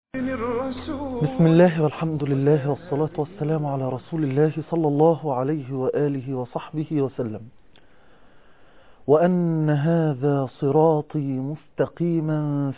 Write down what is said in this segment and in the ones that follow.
بسم الله والحمد لله والصلاة والسلام على رسول الله صلى الله عليه وآله وصحبه وسلم. وأن هذا صراطي مستقيما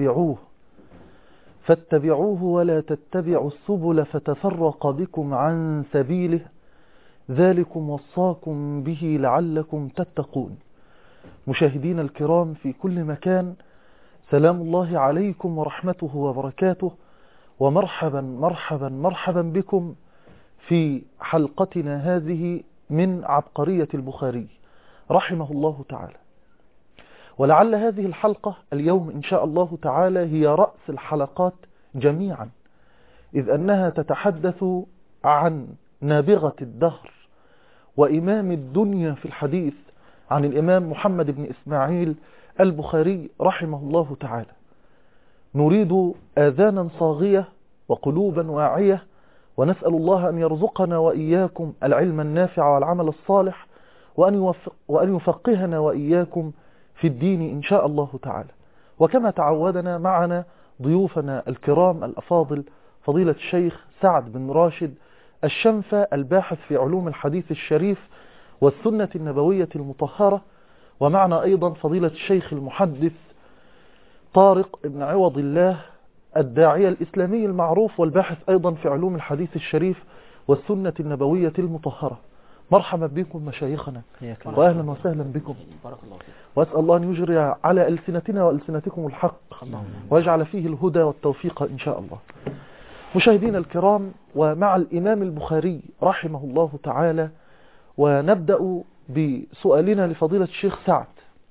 فاتبعوه ولا تتبعوا السبل فتفرق بكم عن سبيله ذلكم وصاكم به لعلكم تتقون. مشاهدين الكرام في كل مكان، سلام الله عليكم ورحمته وبركاته، ومرحبا مرحبا مرحبا بكم في حلقتنا هذه من عبقرية البخاري رحمه الله تعالى. ولعل هذه الحلقة اليوم إن شاء الله تعالى هي رأس الحلقات جميعا، إذ أنها تتحدث عن نابغة الدهر وإمام الدنيا في الحديث، عن الإمام محمد بن إسماعيل البخاري رحمه الله تعالى. نريد آذانا صاغية وقلوبا واعية، ونسأل الله أن يرزقنا وإياكم العلم النافع والعمل الصالح، وأن يفقهنا وإياكم في الدين إن شاء الله تعالى. وكما تعودنا معنا ضيوفنا الكرام الأفاضل، فضيلة الشيخ سعد بن راشد الشنفة الباحث في علوم الحديث الشريف والسنة النبوية المطهرة، ومعنا أيضا فضيلة الشيخ المحدث طارق بن عوض الله الداعية الإسلامي المعروف والباحث أيضا في علوم الحديث الشريف والسنة النبوية المطهرة. مرحبا بكم مشايخنا وأهلا وسهلا بكم، وأسأل الله أن يجري على ألسنتنا وألسنتكم الحق ويجعل فيه الهدى والتوفيق إن شاء الله. مشاهدينا الكرام، ومع الإمام البخاري رحمه الله تعالى، ونبدأ بسؤالنا لفضيلة الشيخ سعد.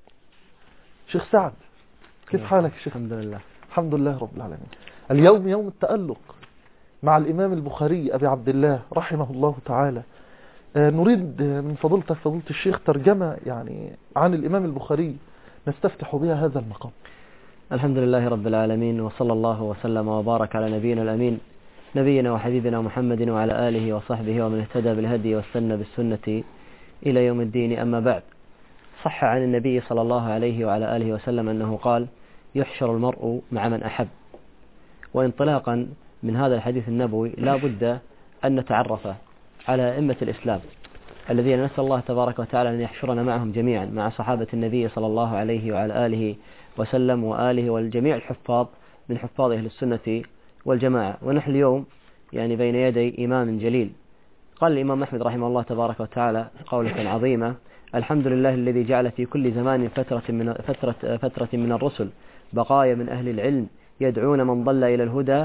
شيخ سعد، كيف حالك يا شيخ؟ الحمد لله. الحمد لله رب العالمين. اليوم يوم التألق مع الإمام البخاري أبي عبد الله رحمه الله تعالى. نريد من فضيلتك فضيلة الشيخ ترجمة يعني عن الإمام البخاري نستفتح بها هذا المقام. الحمد لله رب العالمين، وصلى الله وسلم وبارك على نبينا الأمين، نبينا وحبيبنا محمد وعلى آله وصحبه ومن اهتدى بالهدي واستنى بالسنة إلى يوم الدين. أما بعد، صح عن النبي صلى الله عليه وعلى آله وسلم أنه قال: يحشر المرء مع من أحب. وانطلاقا من هذا الحديث النبوي لا بد أن نتعرف على أئمة الإسلام الذين نسأل الله تبارك وتعالى أن يحشرنا معهم جميعا، مع صحابة النبي صلى الله عليه وعلى آله وسلم وآله والجميع الحفاظ من حفاظ أهل السنة والجماعة. ونحن اليوم يعني بين يدي إمام جليل. قال الإمام أحمد رحمه الله تبارك وتعالى قولة عظيمة: الحمد لله الذي جعل في كل زمان فترة من الرسل بقايا من أهل العلم يدعون من ضل إلى الهدى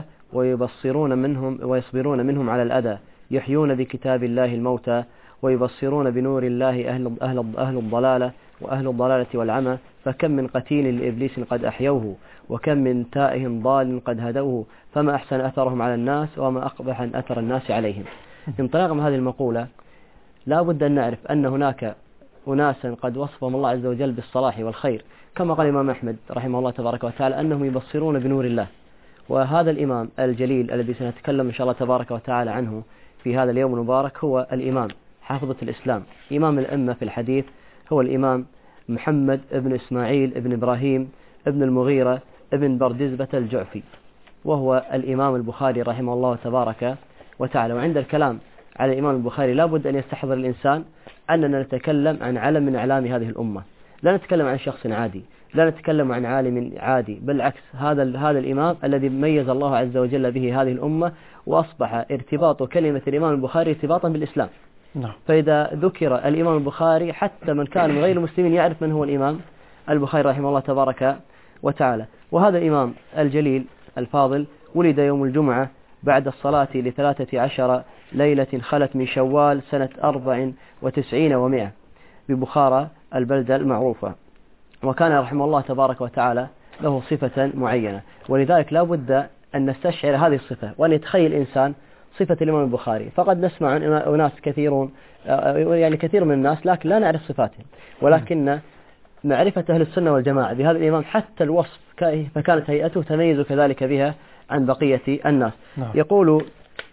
ويصبرون منهم على الأذى، يحيون بكتاب الله الموتى ويبصرون بنور الله أهل الضلالة وأهل الضلالة والعمى، فكم من قتيل لإبليس قد أحيوه، وكم من تائه ضال قد هدوه، فما أحسن أثرهم على الناس وما أقبح أثر الناس عليهم. انطلاقا من هذه المقولة لا بد أن نعرف أن هناك أناسا قد وصفهم الله عز وجل بالصلاح والخير، كما قال الإمام أحمد رحمه الله تبارك وتعالى أنهم يبصرون بنور الله. وهذا الإمام الجليل الذي سنتكلم إن شاء الله تبارك وتعالى عنه في هذا اليوم المبارك هو الإمام حافظة الإسلام، إمام الأمة في الحديث، هو الإمام محمد بن إسماعيل بن إبراهيم بن المغيرة بن بردزبة الجعفي، وهو الإمام البخاري رحمه الله تبارك وتعالى. وعند الكلام على الإمام البخاري لا بد أن يستحضر الإنسان أننا نتكلم عن علم من أعلام هذه الأمة، لا نتكلم عن شخص عادي، لا نتكلم عن عالم عادي، بالعكس هذا الإمام الذي ميز الله عز وجل به هذه الأمة، وأصبح ارتباط كلمة الإمام البخاري ارتباطا بالإسلام. فإذا ذكر الإمام البخاري حتى من كان من غير المسلمين يعرف من هو الإمام البخاري رحمه الله تبارك وتعالى. وهذا الإمام الجليل الفاضل ولد يوم الجمعة بعد الصلاة ل13 ليلة خلت من شوال سنة 94 و100 ببخارى البلدة المعروفة. وكان رحمه الله تبارك وتعالى له صفة معينة، ولذلك لا بد أن نستشعر هذه الصفة وأن يتخيل الإنسان صفة الإمام البخاري. فقد نسمع عن أناس كثيرون، يعني كثير من الناس، لكن لا نعرف صفاتهم، ولكن معرفة أهل السنة والجماعة بهذا الإمام حتى الوصف فكانت هيئته تميز كذلك بها عن بقية الناس. يقول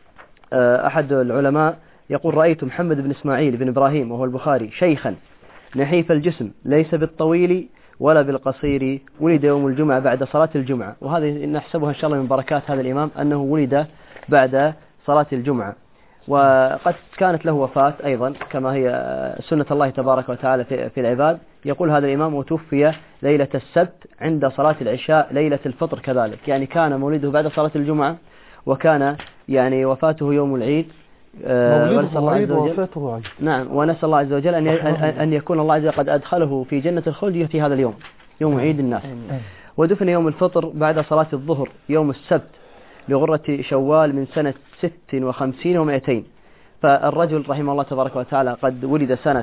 أحد العلماء يقول: رأيت محمد بن إسماعيل بن إبراهيم وهو البخاري شيخا نحيف الجسم ليس بالطويل ولا بالقصير ولد يوم الجمعة بعد صلاة الجمعة. وهذه نحسبها إن شاء الله من بركات هذا الإمام أنه ولد بعد صلاة الجمعة. وقد كانت له وفاة أيضا كما هي سنة الله تبارك وتعالى في العباد. يقول هذا الإمام وتوفي ليلة السبت عند صلاة العشاء ليلة الفطر كذلك، يعني كان مولده بعد صلاة الجمعة وكان يعني وفاته يوم العيد. مولده عيد ووفاته عيد. نعم، ونسأل الله عز وجل أن يكون الله عز وجل قد أدخله في جنة الخلد في هذا اليوم، يوم عيد الناس. ودفن يوم الفطر بعد صلاة الظهر يوم السبت لغرة شوال من سنة 56 و200. فالرجل رحمه الله تبارك وتعالى قد ولد سنة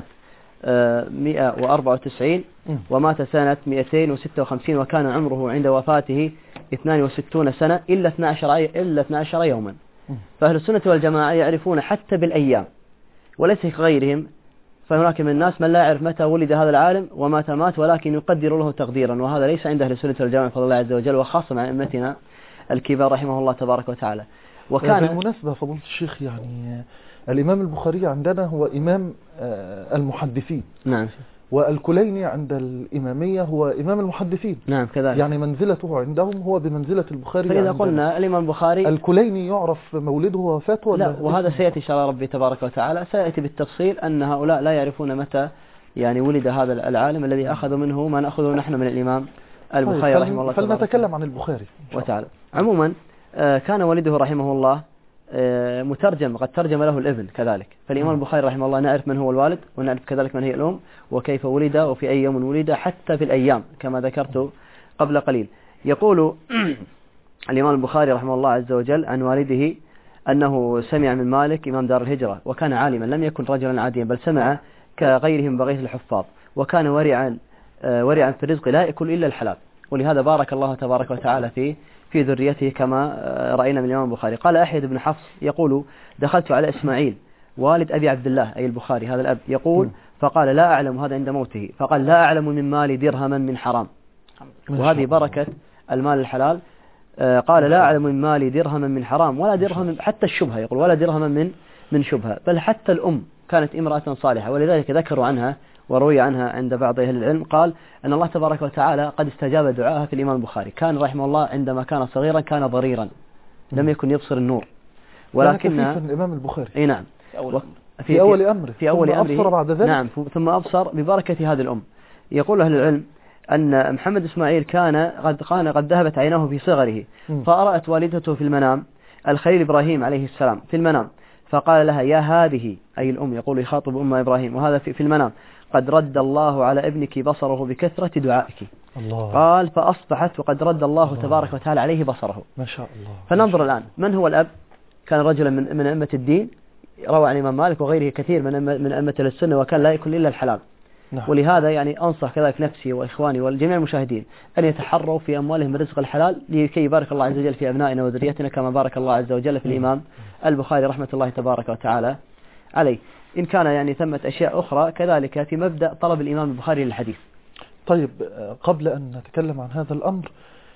194 ومات سنة 256، وكان عمره عند وفاته 62 سنة إلا 12 يوما. فأهل السنة والجماعة يعرفون حتى بالأيام وليس كغيرهم. فهناك من الناس من لا يعرف متى ولد هذا العالم ومتى مات، ولكن يقدر له تقديرا، وهذا ليس عند أهل السنة والجماعة فضل الله عز وجل، وخاصة مع أئمتنا الكبار رحمه الله تبارك وتعالى. وكان بالمناسبة فضيلة الشيخ يعني الإمام البخاري عندنا هو إمام المحدثين. نعم. والكليني عند الإمامية هو إمام المحدثين. نعم كذلك. يعني منزلته عندهم هو بمنزلة البخاري. فإذا قلنا الإمام البخاري الكليني يعرف مولده ووفاته لا، وهذا سيأتي إن شاء الله ربي تبارك وتعالى، سيأتي بالتفصيل أن هؤلاء لا يعرفون متى يعني ولد هذا العالم الذي أخذ منه ما نأخذه نحن من الإمام البخاري رحمه الله تبارك فلنتكلم عن البخاري وتعالى. عموما كان والده رحمه الله مترجم، قد ترجم له الابن كذلك. فالإمام البخاري رحمه الله نعرف من هو الوالد ونعرف كذلك من هي الأم وكيف ولد وفي أي يوم ولد حتى في الأيام كما ذكرت قبل قليل. يقول الإمام البخاري رحمه الله عز وجل عن والده أنه سمع من مالك إمام دار الهجرة، وكان عالما لم يكن رجلا عاديا بل سمع كغيرهم بغيث الحفاظ، وكان ورعا في الرزق لا يأكل إلا الحلال، ولهذا بارك الله تبارك وتعالى في ذريته كما رأينا من الإمام البخاري. قال أحيد بن حفص يقول دخلت على إسماعيل والد أبي عبد الله أي البخاري هذا الأب، يقول فقال لا أعلم، هذا عند موته، فقال لا أعلم من مالي درهما من حرام، وهذه بركة المال الحلال. قال لا أعلم من مالي درهما من حرام ولا درهم حتى الشبهة، يقول ولا درهما من شبهة، بل حتى الأم كانت امرأة صالحة، ولذلك ذكروا عنها وروي عنها عند بعض أهل العلم قال أن الله تبارك وتعالى قد استجاب دعاءها في الإمام البخاري. كان رحمه الله عندما كان صغيرا كان ضريرا لم يكن يبصر النور، ولكن الإمام البخاري أي نعم في أول أمره أبصر بعد ذلك. نعم ثم أبصر ببركة هذه الأم. يقول أهل العلم أن محمد إسماعيل كان قد ذهبت عيناه في صغره، فأرأت والدته في المنام الخليل إبراهيم عليه السلام في المنام، فقال لها يا هذه أي الأم، يقول يخاطب أم إبراهيم وهذا في المنام، قد رد الله على ابنك بصره بكثرة دعائك. الله. قال فأصبحت وقد رد الله تبارك وتعالى عليه بصره. ما شاء الله. فننظر الآن من هو الأب. كان رجلا من أئمة الدين، روى عن الإمام مالك وغيره كثير من أئمة السنة، وكان لا يأكل إلا الحلال. نعم. ولهذا يعني أنصح كذلك نفسي وإخواني والجميع المشاهدين أن يتحروا في أموالهم الرزق الحلال لكي يبارك الله عز وجل في أبنائنا وذريتنا كما بارك الله عز وجل في الإمام البخاري رحمة الله تبارك وتعالى عليه. إن كان يعني ثمة أشياء أخرى كذلك في مبدأ طلب الإمام البخاري للحديث. طيب قبل أن نتكلم عن هذا الأمر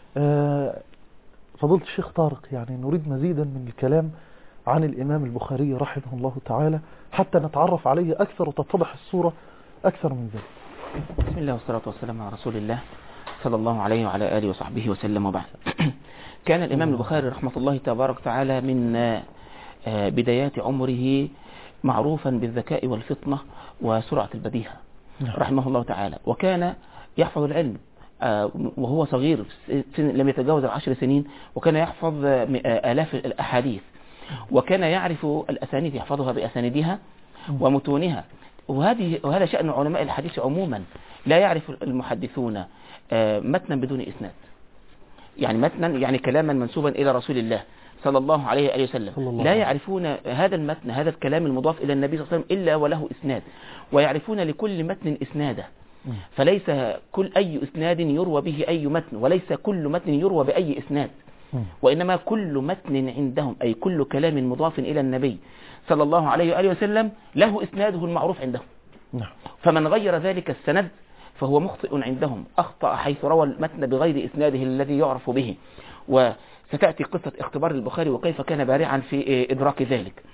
فضيلة الشيخ طارق، يعني نريد مزيدا من الكلام عن الإمام البخاري رحمه الله تعالى حتى نتعرف عليه أكثر وتتضح الصورة أكثر من ذلك. بسم الله والصلاة والسلام على رسول الله صلى الله عليه وعلى آله وصحبه وسلم، وبعد. كان الإمام البخاري رحمه الله تبارك وتعالى من بدايات عمره معروفا بالذكاء والفطنة وسرعة البديهة رحمه الله تعالى، وكان يحفظ العلم وهو صغير لم يتجاوز 10 سنين، وكان يحفظ آلاف الأحاديث، وكان يعرف الأسانيد يحفظها بأسانيدها ومتونها. وهذا شأن علماء الحديث عموما، لا يعرف المحدثون متنا بدون إسناد، يعني متنا يعني كلاما منسوبا إلى رسول الله صلى الله عليه وآله وسلم، لا يعرفون هذا المتن هذا الكلام المضاف إلى النبي صلى الله عليه وسلم إلا وله إسناد، ويعرفون لكل متن إسناده، فليس كل أي إسناد يروى به أي متن، وليس كل متن يروى بأي إسناد، وإنما كل متن عندهم أي كل كلام مضاف إلى النبي صلى الله عليه وآله وسلم له إسناده المعروف عندهم. فمن غير ذلك السند فهو مخطئ عندهم، أخطأ حيث روى المتن بغير إسناده الذي يعرف به. وستأتي قصة اختبار البخاري وكيف كان بارعا في إدراك ذلك.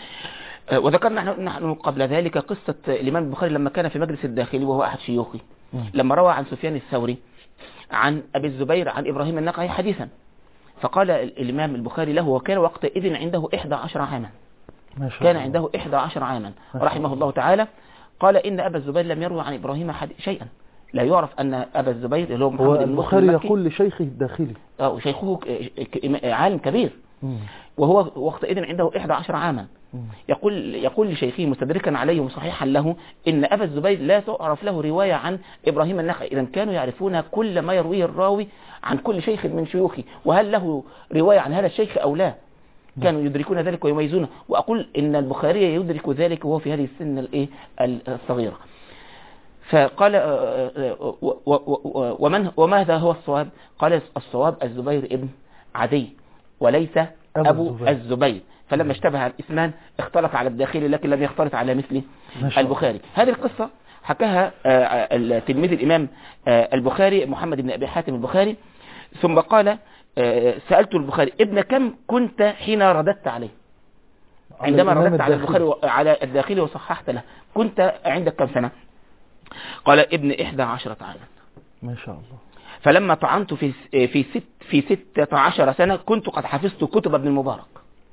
وذكرنا نحن قبل ذلك قصة الإمام البخاري لما كان في مجلس الداخلي وهو أحد شيوخه، لما روى عن سفيان الثوري عن أبي الزبير عن إبراهيم النخعي حديثا، فقال الإمام البخاري له وكان وقتئذ عنده 11 عاما، كان عنده 11 عاما رحمه الله تعالى. قال إن أبا الزبير لم يروي عن إبراهيم شيئا، لا يعرف أن أبا الزبير اللي هو محمد البخاري يقول لشيخه الداخلي، شيخه عالم كبير، وهو وقتئذ عنده 11 عاما، يقول لشيخه مستدركا عليه وصحيحا له إن أبا الزبير لا تعرف له رواية عن إبراهيم النخعي. إذا كانوا يعرفون كل ما يرويه الراوي عن كل شيخ من شيوخه، وهل له رواية عن هذا الشيخ أو لا، كانوا يدركون ذلك ويميزونه. وأقول إن البخاري يدرك ذلك وهو في هذه السن الصغيرة. فقال وماذا هو الصواب؟ قال الصواب الزبير ابن عدي وليس أبو الزبير، فلما اشتبه الاسمان اختلط على الداخلي لكن لم يختلط على مثل البخاري. هذه القصة حكاها تلميذ الإمام البخاري محمد بن أبي حاتم البخاري، ثم قال سألت البخاري ابن كم كنت حين رددت عليه، عندما رددت على البخاري على الداخلي وصححت له، كنت عندك كم سنة؟ قال ابن 11 عاما. ما شاء الله. فلما طعنت في 16 سنة كنت قد حفظت كتب ابن المبارك،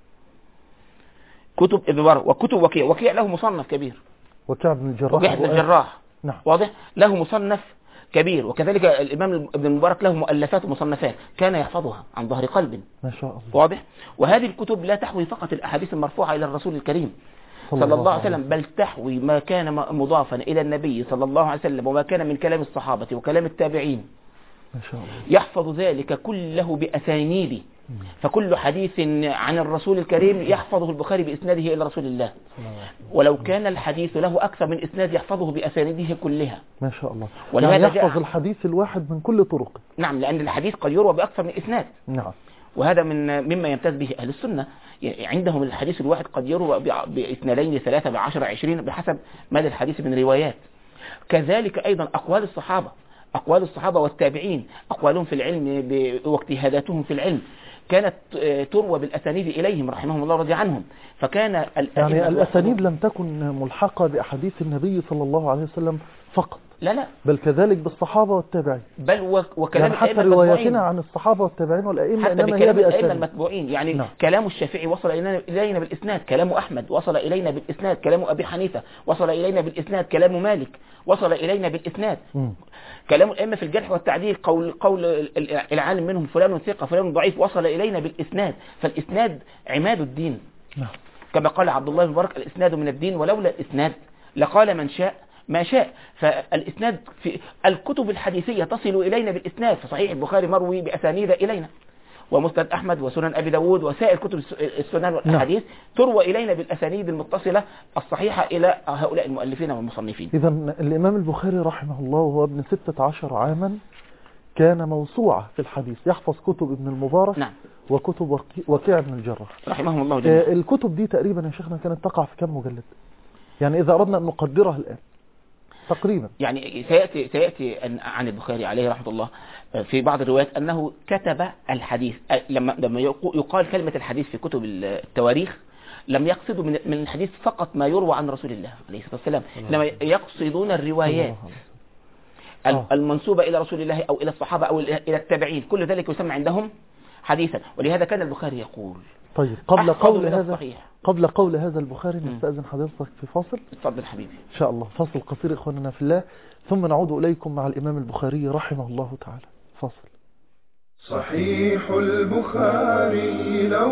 كتب ابن المبارك وكتب وكيع له مصنف كبير، وكيع بن الجراح نعم. واضح، له مصنف كبير، وكذلك الإمام ابن المبارك له مؤلفات ومصنفات كان يحفظها عن ظهر قلب، ما شاء الله. واضح. وهذه الكتب لا تحوي فقط الأحاديث المرفوعة إلى الرسول الكريم صلى الله عليه وسلم، بل تحوي ما كان مضافا إلى النبي صلى الله عليه وسلم وما كان من كلام الصحابة وكلام التابعين، ما شاء الله. يحفظ ذلك كله بأسانيده، فكل حديث عن الرسول الكريم يحفظه البخاري بإسناده إلى رسول الله، ولو كان الحديث له أكثر من إسناد يحفظه بأسانيده كلها، ما شاء الله. ولهذا يعني يحفظ الحديث الواحد من كل طرق. نعم، لأن الحديث قد يروى بأكثر من إسناد. نعم. وهذا مما يمتاز به أهل السنة، عندهم الحديث الواحد قد يروى باثنين 3 ب10 20 بحسب مدى الحديث من روايات. كذلك أيضا أقوال الصحابة والتابعين، أقوالهم في العلم واجتهاداتهم في العلم كانت تروى بالأسانيد إليهم رحمهم الله ورضي عنهم. فكان يعني الأسانيد لم تكن ملحقة بأحاديث النبي صلى الله عليه وسلم فقط، لا بل كذلك بالصحابة والتابعين، بل وكلام يعني حتى رواياتنا عن الصحابة والتابعين والأئمة إنما هي الأئمة المتبوعين. يعني نعم. كلام الشافعي وصل إلينا بالإسناد، كلام أحمد وصل إلينا بالإسناد، كلام أبي حنيفة وصل إلينا بالإسناد، كلام مالك وصل إلينا بالإسناد، كلام الأئمة في الجرح والتعديل، قول العالم منهم فلان ثقة فلان ضعيف وصل إلينا بالإسناد. فالإسناد عماد الدين، كما قال عبد الله بن مبارك الإسناد من الدين ولولا الإسناد لقال من شاء ما شاء. فالإسناد في الكتب الحديثية تصل إلينا بالإسناد، فصحيح البخاري مروي بأسانيد إلينا، ومسند أحمد وسنن أبي داود وسائر كتب السنن والأحاديث تروى إلينا بالأسانيد المتصلة الصحيحة إلى هؤلاء المؤلفين والمصنفين. إذا الإمام البخاري رحمه الله وهو ابن 16 عاما كان موسوعة في الحديث، يحفظ كتب ابن المبارك نعم. وكتب وكيع بن الجراح رحمه الله جميعا. الكتب دي تقريبا يا شيخنا كانت تقع في كم مجلد؟ يعني إذا أردنا أن نقدرها الآن تقريبا. يعني سيأتي عن البخاري عليه رحمة الله في بعض الروايات أنه كتب الحديث، لما يقال كلمة الحديث في كتب التواريخ لم يقصدوا من الحديث فقط ما يروى عن رسول الله عليه الصلاة والسلام، لما يقصدون الروايات المنسوبة إلى رسول الله أو إلى الصحابة أو إلى التابعين، كل ذلك يسمى عندهم حديثا. ولهذا كان البخاري يقول طيب قبل قول هذا البخاري نستأذن حضرتك في فاصل. اتفضل حبيبي. إن شاء الله فاصل قصير إخواننا في الله، ثم نعود إليكم مع الإمام البخاري رحمه الله تعالى. فاصل. صحيح البخاري لو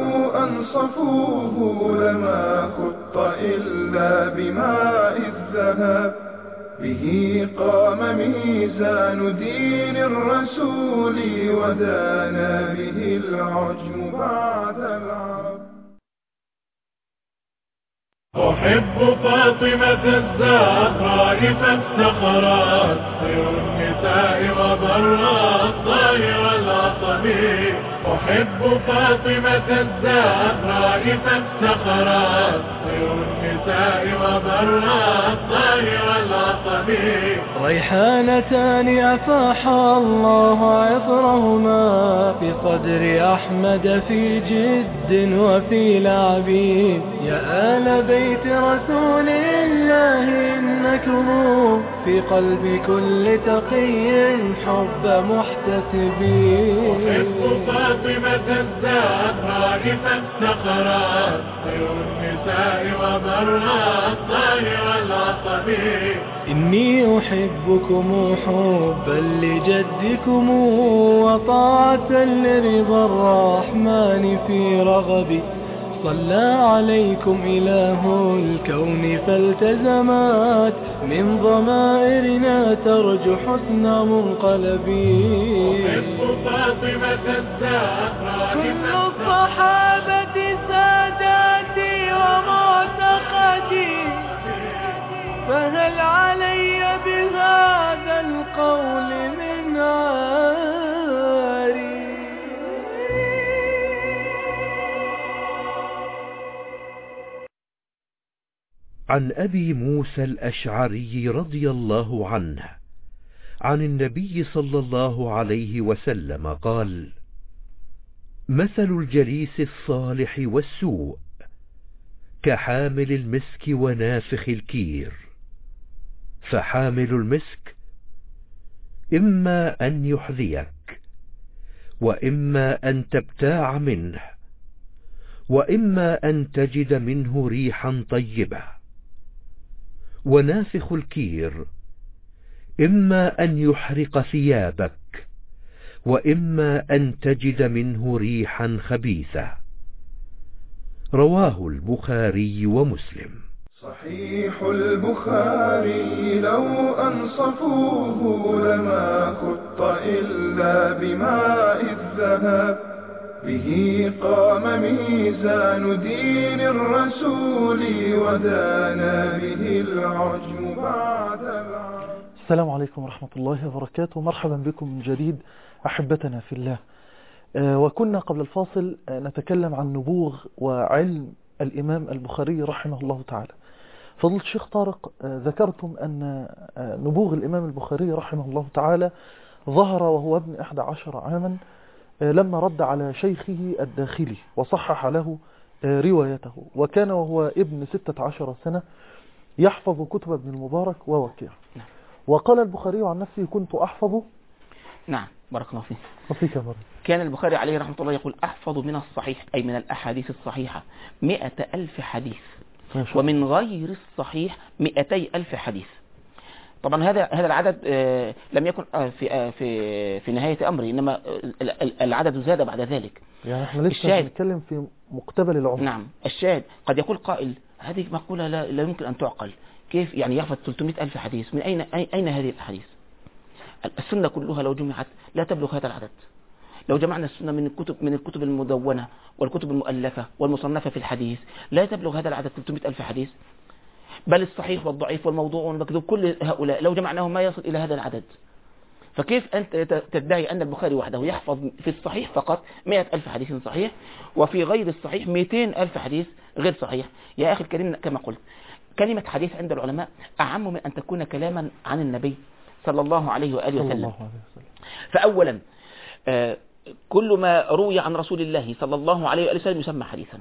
أنصفوه لما خط إلا بماء الذهب، به قام ميزان دين الرسول ودانا به العجم بعد العرب. أحب فاطمة الزهراء فافتخرت خير النساء وبرت ظاهر العصب، أحب فاطمة الزهراء فافتخرت خير النساء وبرها الطاهر العصبي. ريحانتان أفاح الله عطرهما في صدر أحمد في جد وفي لعب. يا آل بيت رسول الله إنكم في قلب كل تقي حب محتسبين. أحب فاطمة الزهراء فافتخرت خير النساء وبرها الطاهر العصبي. إني أحبكم حبا لجدكم وطاعة لرضا الرحمن في رغبي. صلى عليكم إله الكون فالتزمت من ضمائرنا ترجو حسن منقلبي. أحب فاطمة الزهراء كل الصحابة ساداتي ومعتقدي فهل علي بهذا القول من عاري. عن أبي موسى الأشعري رضي الله عنه عن النبي صلى الله عليه وسلم قال: مثل الجليس الصالح والسوء كحامل المسك ونافخ الكير. فحامل المسك إما أن يحذيك وإما أن تبتاع منه وإما أن تجد منه ريحا طيبة. ونافخ الكير إما أن يحرق ثيابك وإما أن تجد منه ريحا خبيثة. رواه البخاري ومسلم. صحيح البخاري لو أنصفوه لما خط إلا بماء الذهب. به قام ميزان دين الرسول ودانا به العجم بعد العجم. السلام عليكم ورحمة الله وبركاته. مرحبا بكم من جديد أحبتنا في الله. وكنا قبل الفاصل نتكلم عن نبوغ وعلم الإمام البخاري رحمه الله تعالى. فضل الشيخ طارق، ذكرتم أن نبوغ الإمام البخاري رحمه الله تعالى ظهر وهو ابن 11 عاما لما رد على شيخه الداخلي وصحح له روايته، وكان وهو ابن 16 سنة يحفظ كتب ابن المبارك ووكيع. وقال البخاري عن نفسه: كنت أحفظ. نعم، بارك الله فيك. وفيك بارك. كان البخاري عليه رحمة الله يقول: أحفظ من الصحيح أي من الأحاديث الصحيحة 100,000 حديث، ومن غير الصحيح 200,000 حديث. طبعا هذا العدد لم يكن في نهاية أمره، إنما العدد زاد بعد ذلك. يعني احنا لسه بنتكلم في مقتبل العمر. نعم. الشاهد قد يقول قائل: هذه مقولة لا يمكن أن تعقل، كيف يعني يحفظ 300,000 حديث؟ من أين هذه الأحاديث؟ السنة كلها لو جمعت لا تبلغ هذا العدد. لو جمعنا السنة من الكتب المدونة والكتب المؤلفة والمصنفة في الحديث لا تبلغ هذا العدد 300,000 حديث. بل الصحيح والضعيف والموضوع والمكذوب كل هؤلاء لو جمعناهم ما يصل إلى هذا العدد. فكيف أنت تدعي أن البخاري وحده يحفظ في الصحيح فقط 100,000 حديث صحيح، وفي غير الصحيح 200,000 حديث غير صحيح؟ يا أخي الكريم، كما قلت، كلمة حديث عند العلماء أعم من أن تكون كلاما عن النبي صلى الله عليه وآله وسلم. فأولا كل ما روي عن رسول الله صلى الله عليه وآله وسلم يسمى حديثا،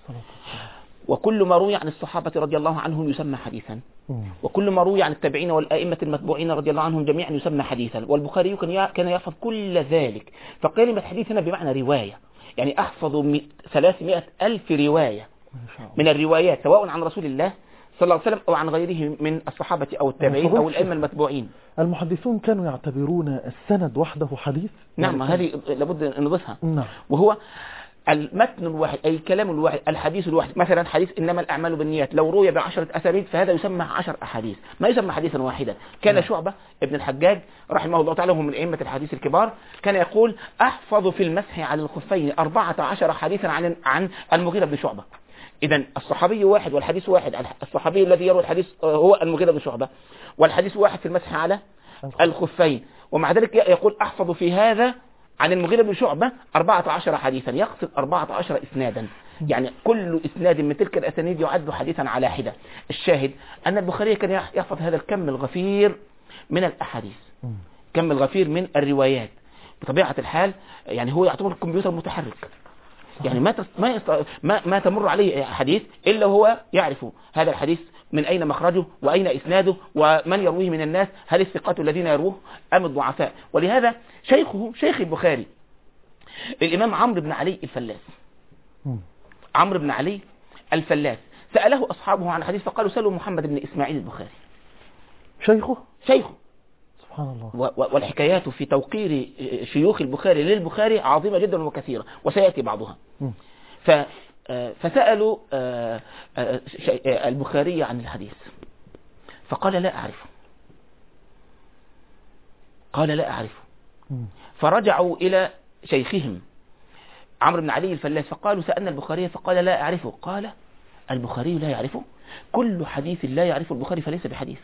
وكل ما روي عن الصحابة رضي الله عنهم يسمى حديثا، وكل ما روي عن التابعين والآئمة المتبوعين رضي الله عنهم جميعا يسمى حديثا. والبخاري كان يحفظ كل ذلك. فكلمة حديث هنا بمعنى رواية، يعني أحفظ 300,000 رواية من الروايات، سواء عن رسول الله صلى الله عليه وسلم أو عن غيره من الصحابة أو التابعين أو الأئمة المتبوعين. المحدثون كانوا يعتبرون السند وحده حديث. نعم، هذه لابد أن نضيفها. نعم. وهو المتن الواحد أي الكلام الواحد، الحديث الواحد. مثلا حديث إنما الأعمال بالنيات لو روي ب10 أسانيد فهذا يسمى 10 أحاديث، ما يسمى حديثا واحدا. كان شعبة ابن الحجاج رحمه الله تعالى، وهو من أئمة الحديث الكبار، كان يقول: أحفظ في المسح على الخفين 14 حديثا عن المغيرة بن شعبة. إذن الصحابي واحد والحديث واحد. الصحابي الذي يروي الحديث هو المغيرة بن شعبة، والحديث واحد في المسح على الخفين، ومع ذلك يقول: أحفظ في هذا عن المغيرة بن شعبة 14 حديثا، يقصد 14 إسنادا، يعني كل إسناد من تلك الأسانيد يعد حديثا على حدة. الشاهد أن البخاري كان يحفظ هذا الكم الغفير من الأحاديث، كم الغفير من الروايات. بطبيعة الحال يعني هو يعتبر الكمبيوتر متحرك، يعني ما تمر عليه حديث إلا هو يعرف هذا الحديث من أين مخرجه وأين إسناده ومن يرويه من الناس، هل الثقات الذين يروه أم الضعفاء. ولهذا شيخ البخاري الإمام عمرو بن علي الفلاس، عمرو بن علي الفلاس سأله أصحابه عن حديث فقالوا سألوا محمد بن إسماعيل البخاري. شيخه سبحان الله. والحكايات في توقير شيوخ البخاري للبخاري عظيمة جدا وكثيرة وسيأتي بعضها. فسألوا البخاري عن الحديث فقال لا أعرفه، قال لا أعرفه. فرجعوا إلى شيخهم عمرو بن علي الفلاس فقالوا سألنا البخاري فقال لا أعرفه. قال البخاري لا يعرفه؟ كل حديث لا يعرفه البخاري فليس بحديث.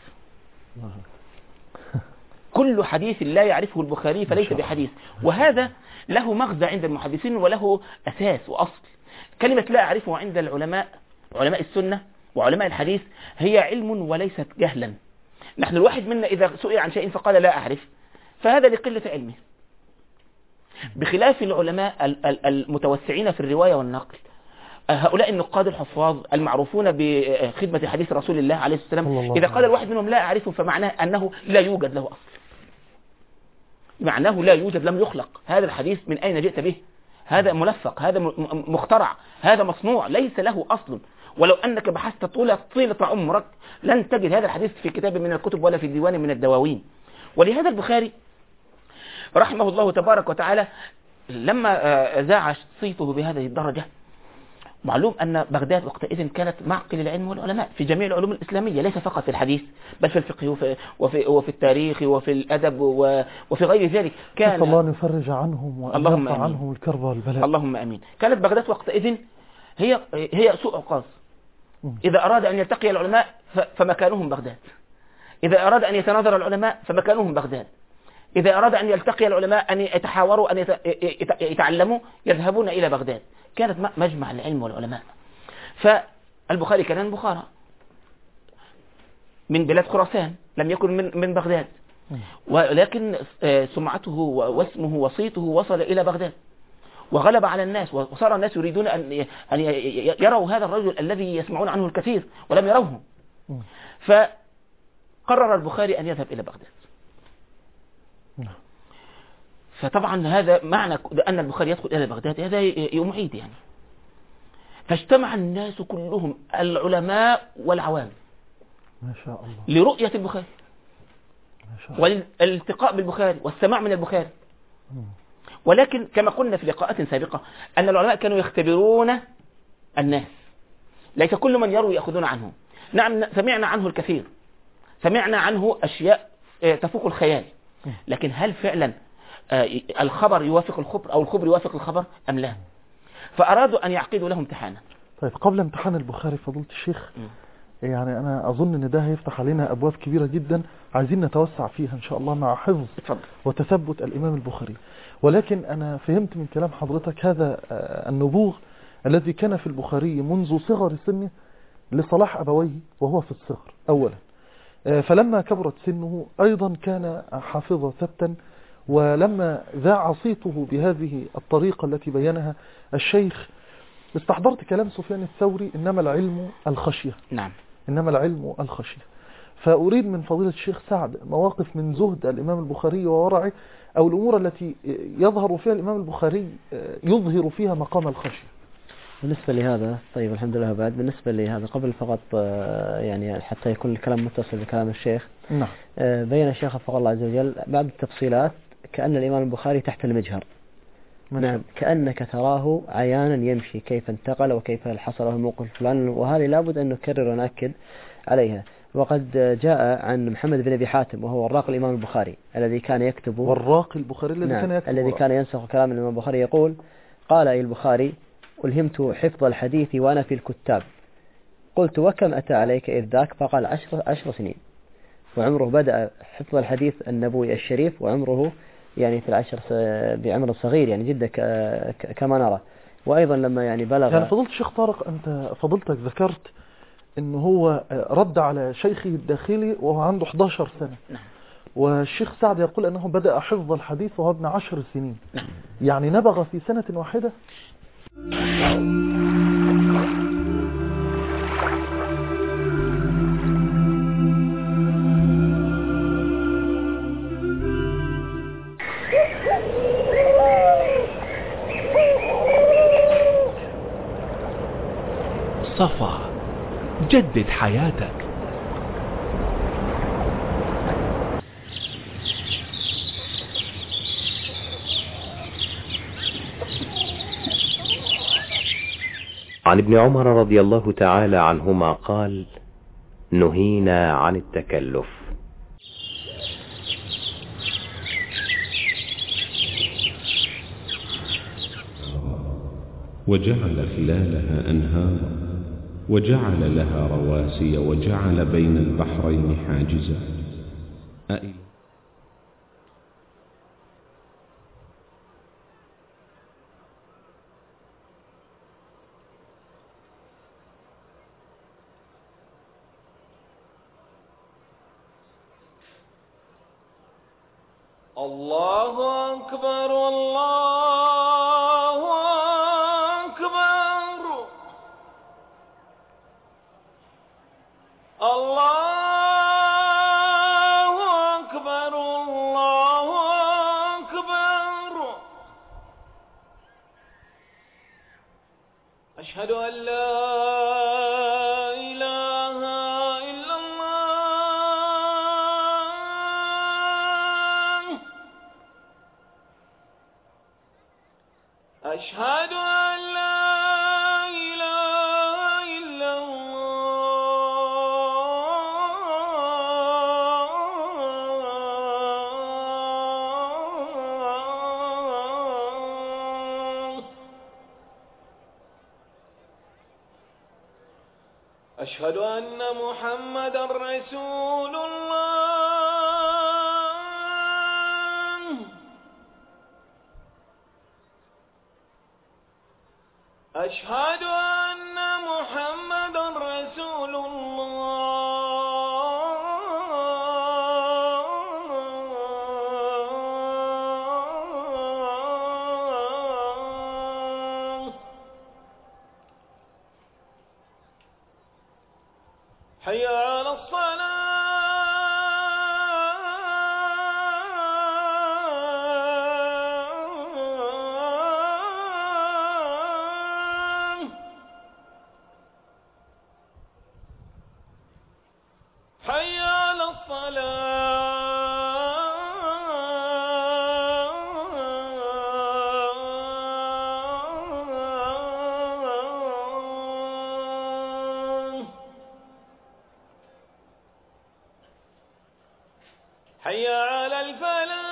كل حديث لا يعرفه البخاري فليس بحديث. وهذا له مغزى عند المحدثين وله أساس وأصل. كلمة لا أعرفه عند العلماء، علماء السنة وعلماء الحديث، هي علم وليست جهلا. نحن الواحد منا إذا سئل عن شيء فقال لا أعرف فهذا لقلة علمه، بخلاف العلماء المتوسعين في الرواية والنقل، هؤلاء النقاد الحفاظ المعروفون بخدمة حديث رسول الله عليه السلام، إذا قال الواحد منهم لا أعرفه فمعناه أنه لا يوجد له أصل، معناه لا يوجد، لم يخلق هذا الحديث، من أين جئت به؟ هذا ملفق، هذا مخترع، هذا مصنوع، ليس له أصل. ولو أنك بحثت طيلة عمرك لن تجد هذا الحديث في كتاب من الكتب ولا في ديوان من الدواوين. ولهذا البخاري رحمه الله تبارك وتعالى لما زاع صيته بهذه الدرجة، معلوم أن بغداد وقتئذ كانت معقل العلم والعلماء في جميع العلوم الإسلامية، ليس فقط في الحديث بل في الفقه وفي التاريخ وفي الأدب وفي غير ذلك. كان الله أن يفرج عنهم وأن يرفع عنهم الكرب والبلاء. اللهم أمين. كانت بغداد وقتئذ هي سوق عكاظ، إذا أراد أن يلتقي العلماء فمكانهم بغداد، إذا أراد أن يتناظر العلماء فمكانهم بغداد، إذا أراد أن يلتقي العلماء أن يتحاوروا أن يتعلموا يذهبون إلى بغداد. كانت مجمع العلم والعلماء. فالبخاري كان من بخارى، من بلاد خراسان، لم يكن من بغداد، ولكن سمعته واسمه وصيته وصل إلى بغداد وغلب على الناس، وصار الناس يريدون أن يروا هذا الرجل الذي يسمعون عنه الكثير ولم يروه. فقرر البخاري أن يذهب إلى بغداد. فطبعا هذا معنى أن البخاري يدخل إلى بغداد هذا يوم عيد يعني. فاجتمع الناس كلهم العلماء والعوام ما شاء الله لرؤية البخاري والالتقاء بالبخاري والسماع من البخاري. ولكن كما قلنا في لقاءات سابقة أن العلماء كانوا يختبرون الناس، ليس كل من يروي يأخذون عنه. نعم سمعنا عنه الكثير، سمعنا عنه أشياء تفوق الخيال، لكن هل فعلا الخبر يوافق الخبر أو الخبر يوافق الخبر أم لا؟ فأرادوا أن يعقدوا له امتحانا. طيب قبل امتحان البخاري فضيلة الشيخ، يعني أنا أظن أن ده هيفتح علينا أبواب كبيرة جدا عايزين نتوسع فيها إن شاء الله مع حفظ وتثبت الإمام البخاري. ولكن أنا فهمت من كلام حضرتك هذا النبوغ الذي كان في البخاري منذ صغر سنه لصلاح أبويه وهو في الصغر أولا، فلما كبرت سنه أيضا كان حافظا ثبتا. ولما ذاع صيته بهذه الطريقة التي بينها الشيخ استحضرت كلام سفيان الثوري إنما العلم الخشية. نعم إنما العلم الخشية. فأريد من فضيلة الشيخ سعد مواقف من زهد الإمام البخاري وورعه، أو الأمور التي يظهر فيها الإمام البخاري يظهر فيها مقام الخشية. بالنسبة لهذا طيب الحمد لله. بعد بالنسبة لهذا قبل فقط يعني حتى يكون الكلام متصل بكلام الشيخ. نعم. بين الشيخ وفق الله عز وجل بعض التفصيلات كأن الإمام البخاري تحت المجهر. نعم كأنك تراه عيانا يمشي كيف انتقل وكيف حصل الموقف الفلاني، وهذه لابد أن نكرر ونأكد عليها. وقد جاء عن محمد بن أبي حاتم وهو وراق الإمام البخاري الذي كان يكتب، وراق البخاري الذي نعم كان يكتب الذي كان ينسخ كلام الإمام البخاري، يقول قال أي البخاري ألهمت حفظ الحديث وأنا في الكتاب، قلت وكم أتى عليك إذ ذاك؟ فقال 10 سنين. وعمره بدأ حفظ الحديث النبوي الشريف وعمره يعني في العشر بعمر صغير يعني جدا كما نرى. وأيضا لما يعني بلغ يعني فضلت الشيخ طارق، أنت فضلتك ذكرت أنه هو رد على شيخه الداخلي وهو عنده 11 سنة. والشيخ سعد يقول أنه بدأ حفظ الحديث وهو ابن 10 سنين. يعني نبغ في سنة واحدة. صفا، جدد حياتك. عن ابن عمر رضي الله تعالى عنهما قال: نهينا عن التكلف. وجعل خلالها أنهارا وجعل لها رواسي وجعل بين البحرين حاجزا. الله أكبر الله أكبر الله أكبر الله أكبر. أشهد أن لا إله إلا الله. أشهد أن لا إله إلا الله. أشهد أن محمدا رسول الله. أشهد أن محمدا رسول الله. حي على الصلاة. حي على الصلاة. حي على الفلاح.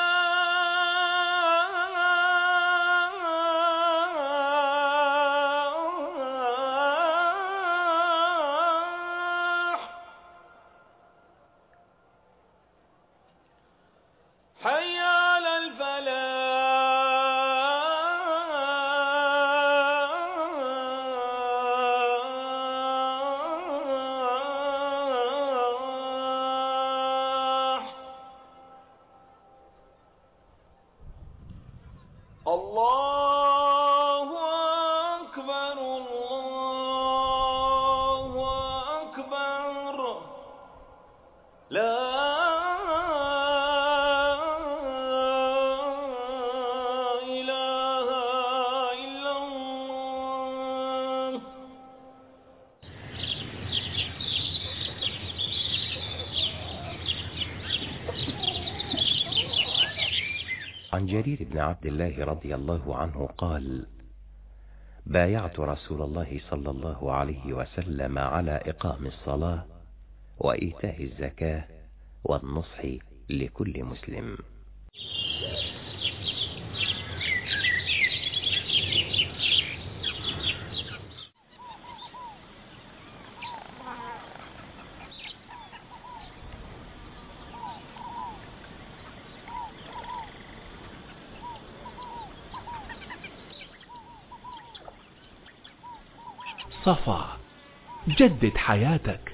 حي على الفلاح. الله أكبر الله أكبر. لا إله إلا الله. عن جرير بن عبد الله رضي الله عنه قال: بايعت رسول الله صلى الله عليه وسلم على إقام الصلاة وإيتاء الزكاة والنصح لكل مسلم. صفا. جدد حياتك.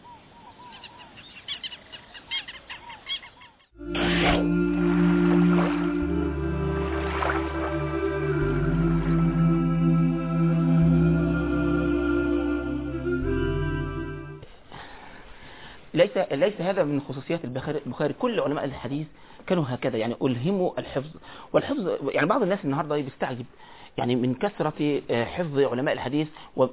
ليس هذا من خصوصيات البخاري. كل علماء الحديث كانوا هكذا، يعني ألهموا الحفظ. والحفظ يعني بعض الناس النهارده بيستعجب يعني من كثرة حفظ علماء الحديث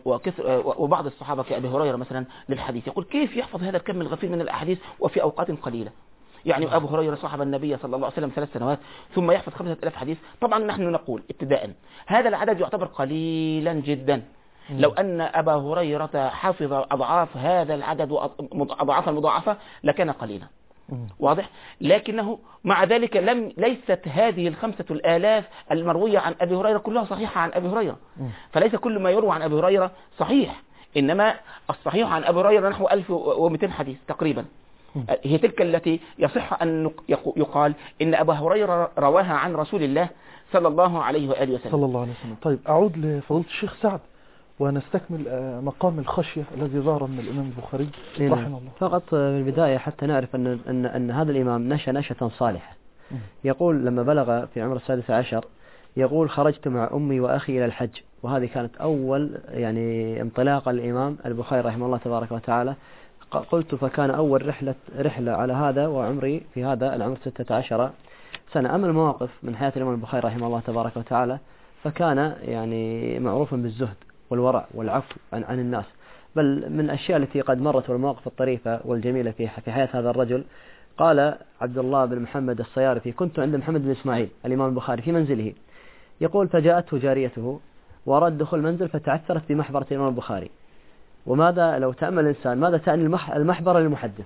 وبعض الصحابة كأبي هريرة مثلا للحديث، يقول كيف يحفظ هذا الكم الغفير من الأحاديث وفي أوقات قليلة. يعني أبو هريرة صاحب النبي صلى الله عليه وسلم 3 سنوات ثم يحفظ 5000 حديث. طبعا نحن نقول ابتداء هذا العدد يعتبر قليلا جدا. لو أن أبا هريرة حفظ أضعاف هذا العدد وأضعاف المضاعفة لكان قليلا، واضح. لكنه مع ذلك ليست هذه 5000 المروية عن أبي هريرة كلها صحيحة عن أبي هريرة. فليس كل ما يروى عن أبي هريرة صحيح، إنما الصحيح عن أبي هريرة نحو 1200 حديث تقريبا. هي تلك التي يصح أن يقال إن أبا هريرة رواها عن رسول الله صلى الله عليه وآله وسلم. صلى الله عليه وسلم. طيب أعود لفضيلة الشيخ سعد ونستكمل مقام الخشية الذي ظهر من الإمام البخاري رحمه الله. فقط في البداية حتى نعرف أن هذا الإمام نشأ نشأة صالحة. يقول لما بلغ في عمر 16 يقول خرجت مع أمي وأخي إلى الحج، وهذه كانت أول يعني انطلاق الإمام البخاري رحمه الله تبارك وتعالى. قلت فكان أول رحلة على هذا وعمري في هذا العمر 16 سنة. أما المواقف من حياة الإمام البخاري رحمه الله تبارك وتعالى فكان يعني معروفا بالزهد والورع والعفو عن الناس. بل من الأشياء التي قد مرت والمواقف الطريفة والجميلة في حياة هذا الرجل، قال عبد الله بن محمد الصيارفي كنت عند محمد بن إسماعيل الإمام البخاري في منزله، يقول فجاءته جاريته وأراد دخول المنزل فتعثرت في محبرة الإمام البخاري. وماذا لو تأمل الإنسان ماذا تعني المحبرة للمحدث؟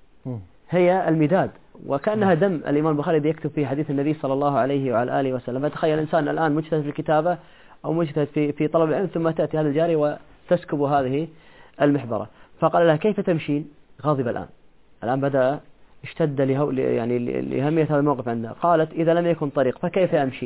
هي المداد، وكأنها دم الإمام البخاري يكتب في حديث النبي صلى الله عليه وعلى آله وسلم. فتخيل الإنسان الآن مجتهد في الكتابة أو مجتهد في طلب العلم، ثم تأتي هذه الجارية وتسكب هذه المحبرة. فقال لها كيف تمشين؟ غاضب الآن بدأ اشتد يعني لأهمية هذا الموقف عندها. قالت إذا لم يكن طريق فكيف أمشي؟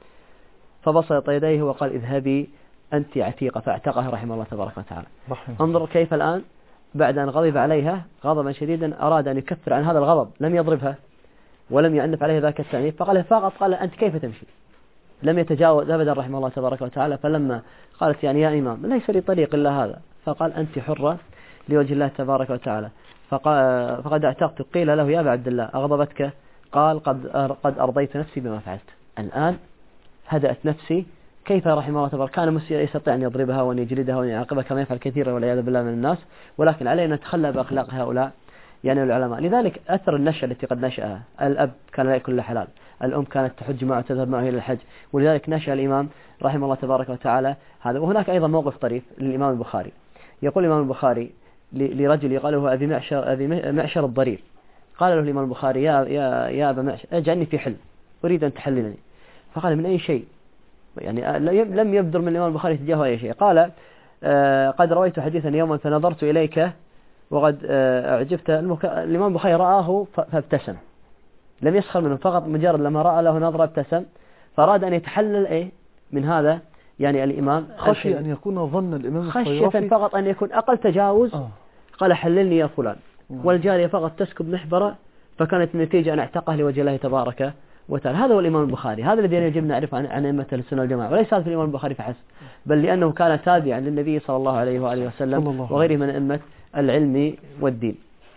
فبسط يديه وقال اذهبي أنت عتيقة، فاعتقها رحمه الله تبارك وتعالى. انظر كيف الآن بعد أن غضب عليها غضبا شديدا أراد أن يكفر عن هذا الغضب، لم يضربها ولم يعنف عليها ذاك التعنيف، فقال قال أنت كيف تمشي؟ لم يتجاوز أبدا رحمه الله تبارك وتعالى. فلما قالت يعني يا إمام ليس لي طريق إلا هذا، فقال أنت حرة لوجه الله تبارك وتعالى. فقد اعتقت. قيل له يا أبا عبد الله أغضبتك؟ قال قد أرضيت نفسي بما فعلت، الآن هدأت نفسي. كيف رحمه الله تبارك كان يستطيع أن يضربها وأن يجلدها وأن يعاقبها كما يفعل كثيرا والعياذ بالله من الناس، ولكن علينا أن نتخلى بأخلاق هؤلاء يعني العلماء. لذلك أثر النشأة التي قد نشأها، الأب كان لا يأكل حلال، الأم كانت تحج معه تذهب معه إلى الحج، ولذلك نشأ الإمام رحمه الله تبارك وتعالى هذا. وهناك أيضا موقف طريف للإمام البخاري. يقول الإمام البخاري لرجل يقال له أبي معشر الضرير، قال له الإمام البخاري يا أبا معشر اجعلني في حل أريد أن تحللني. فقال من أي شيء؟ يعني لم يبدر من الإمام البخاري تجاهه أي شيء. قال قد رويت حديثا يوما فنظرت إليك وقد أعجبت. الإمام البخاري رآه فابتسم، لم يسخر منه، فقط مجرد لما رأى له نظرة ابتسم. فأراد أن يتحلل من هذا يعني الإمام، خشي أن يكون ظن الإمام الصيرفي خشية فقط أن يكون أقل تجاوز. قال حللني يا فلان، والجارية فقط تسكب محبرة، فكانت النتيجة أن اعتقه لوجه الله تبارك وتعالى. هذا هو الإمام البخاري، هذا الذي يجب نعرفه عن أئمة السنة والجماعة، وليس هذا في الإمام البخاري فحسب، بل لأنه كان تابعا للنبي صلى الله عليه وآله وسلم وغيره من أئمة العلم والدين.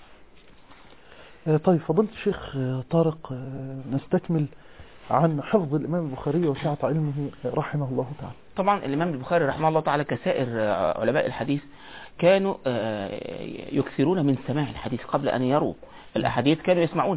طيب فضلت الشيخ طارق، نستكمل عن حفظ الإمام البخاري وسعة علمه رحمه الله تعالى. طبعا الإمام البخاري رحمه الله تعالى كسائر علماء الحديث كانوا يكثرون من سماع الحديث قبل أن يروا الأحاديث، كانوا يسمعون.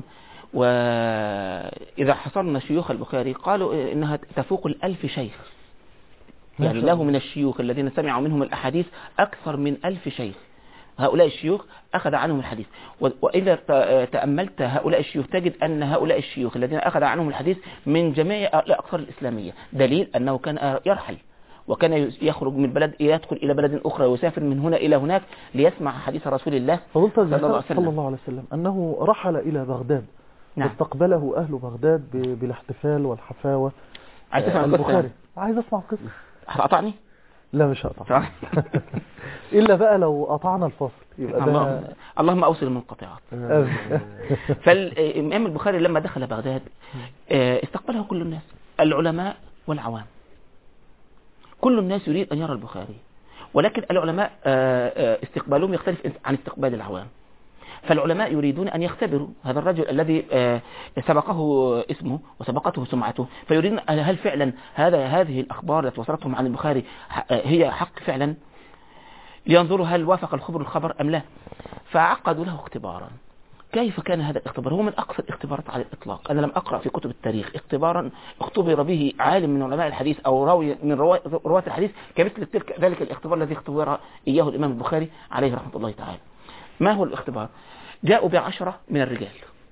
وإذا حصرنا شيوخ البخاري قالوا إنها تفوق 1000 شيخ، يعني له من الشيوخ الذين سمعوا منهم الأحاديث أكثر من 1000 شيخ. هؤلاء الشيوخ أخذ عنهم الحديث، وإذا تأملت هؤلاء الشيوخ تجد أن هؤلاء الشيوخ الذين أخذ عنهم الحديث من جميع الأقطار الإسلامية، دليل أنه كان يرحل وكان يخرج من بلد يدخل إلى بلد أخرى ويسافر من هنا إلى هناك ليسمع حديث رسول الله صلى الله عليه وسلم أنه رحل إلى بغداد. نعم. واستقبله أهل بغداد بالاحتفال والحفاوة. عايز تسمع القصة؟ عايز أسمع القصة. هتقطعني؟ لا مش هقطع. إلا بقى لو قطعنا الفصل يبقى ده اللهم أوصل المنقطعات. فالإمام البخاري لما دخل بغداد استقبله كل الناس، العلماء والعوام، كل الناس يريد أن يرى البخاري، ولكن العلماء استقبالهم يختلف عن استقبال العوام. فالعلماء يريدون أن يختبروا هذا الرجل الذي سبقه اسمه وسبقته سمعته، فيريدون هل فعلا هذه الأخبار التي وصلتهم عن البخاري هي حق فعلا، لينظروا هل وافق الخبر أم لا. فعقدوا له اختبارا. كيف كان هذا الاختبار؟ هو من أقصى الاختبارات على الإطلاق. أنا لم أقرأ في كتب التاريخ اختبارا اختبر به عالم من علماء الحديث أو راوي من رواة الحديث كمثل ذلك الاختبار الذي اختبر إياه الإمام البخاري عليه رحمة الله تعالى. ما هو الاختبار؟ جاءوا ب10 من الرجال،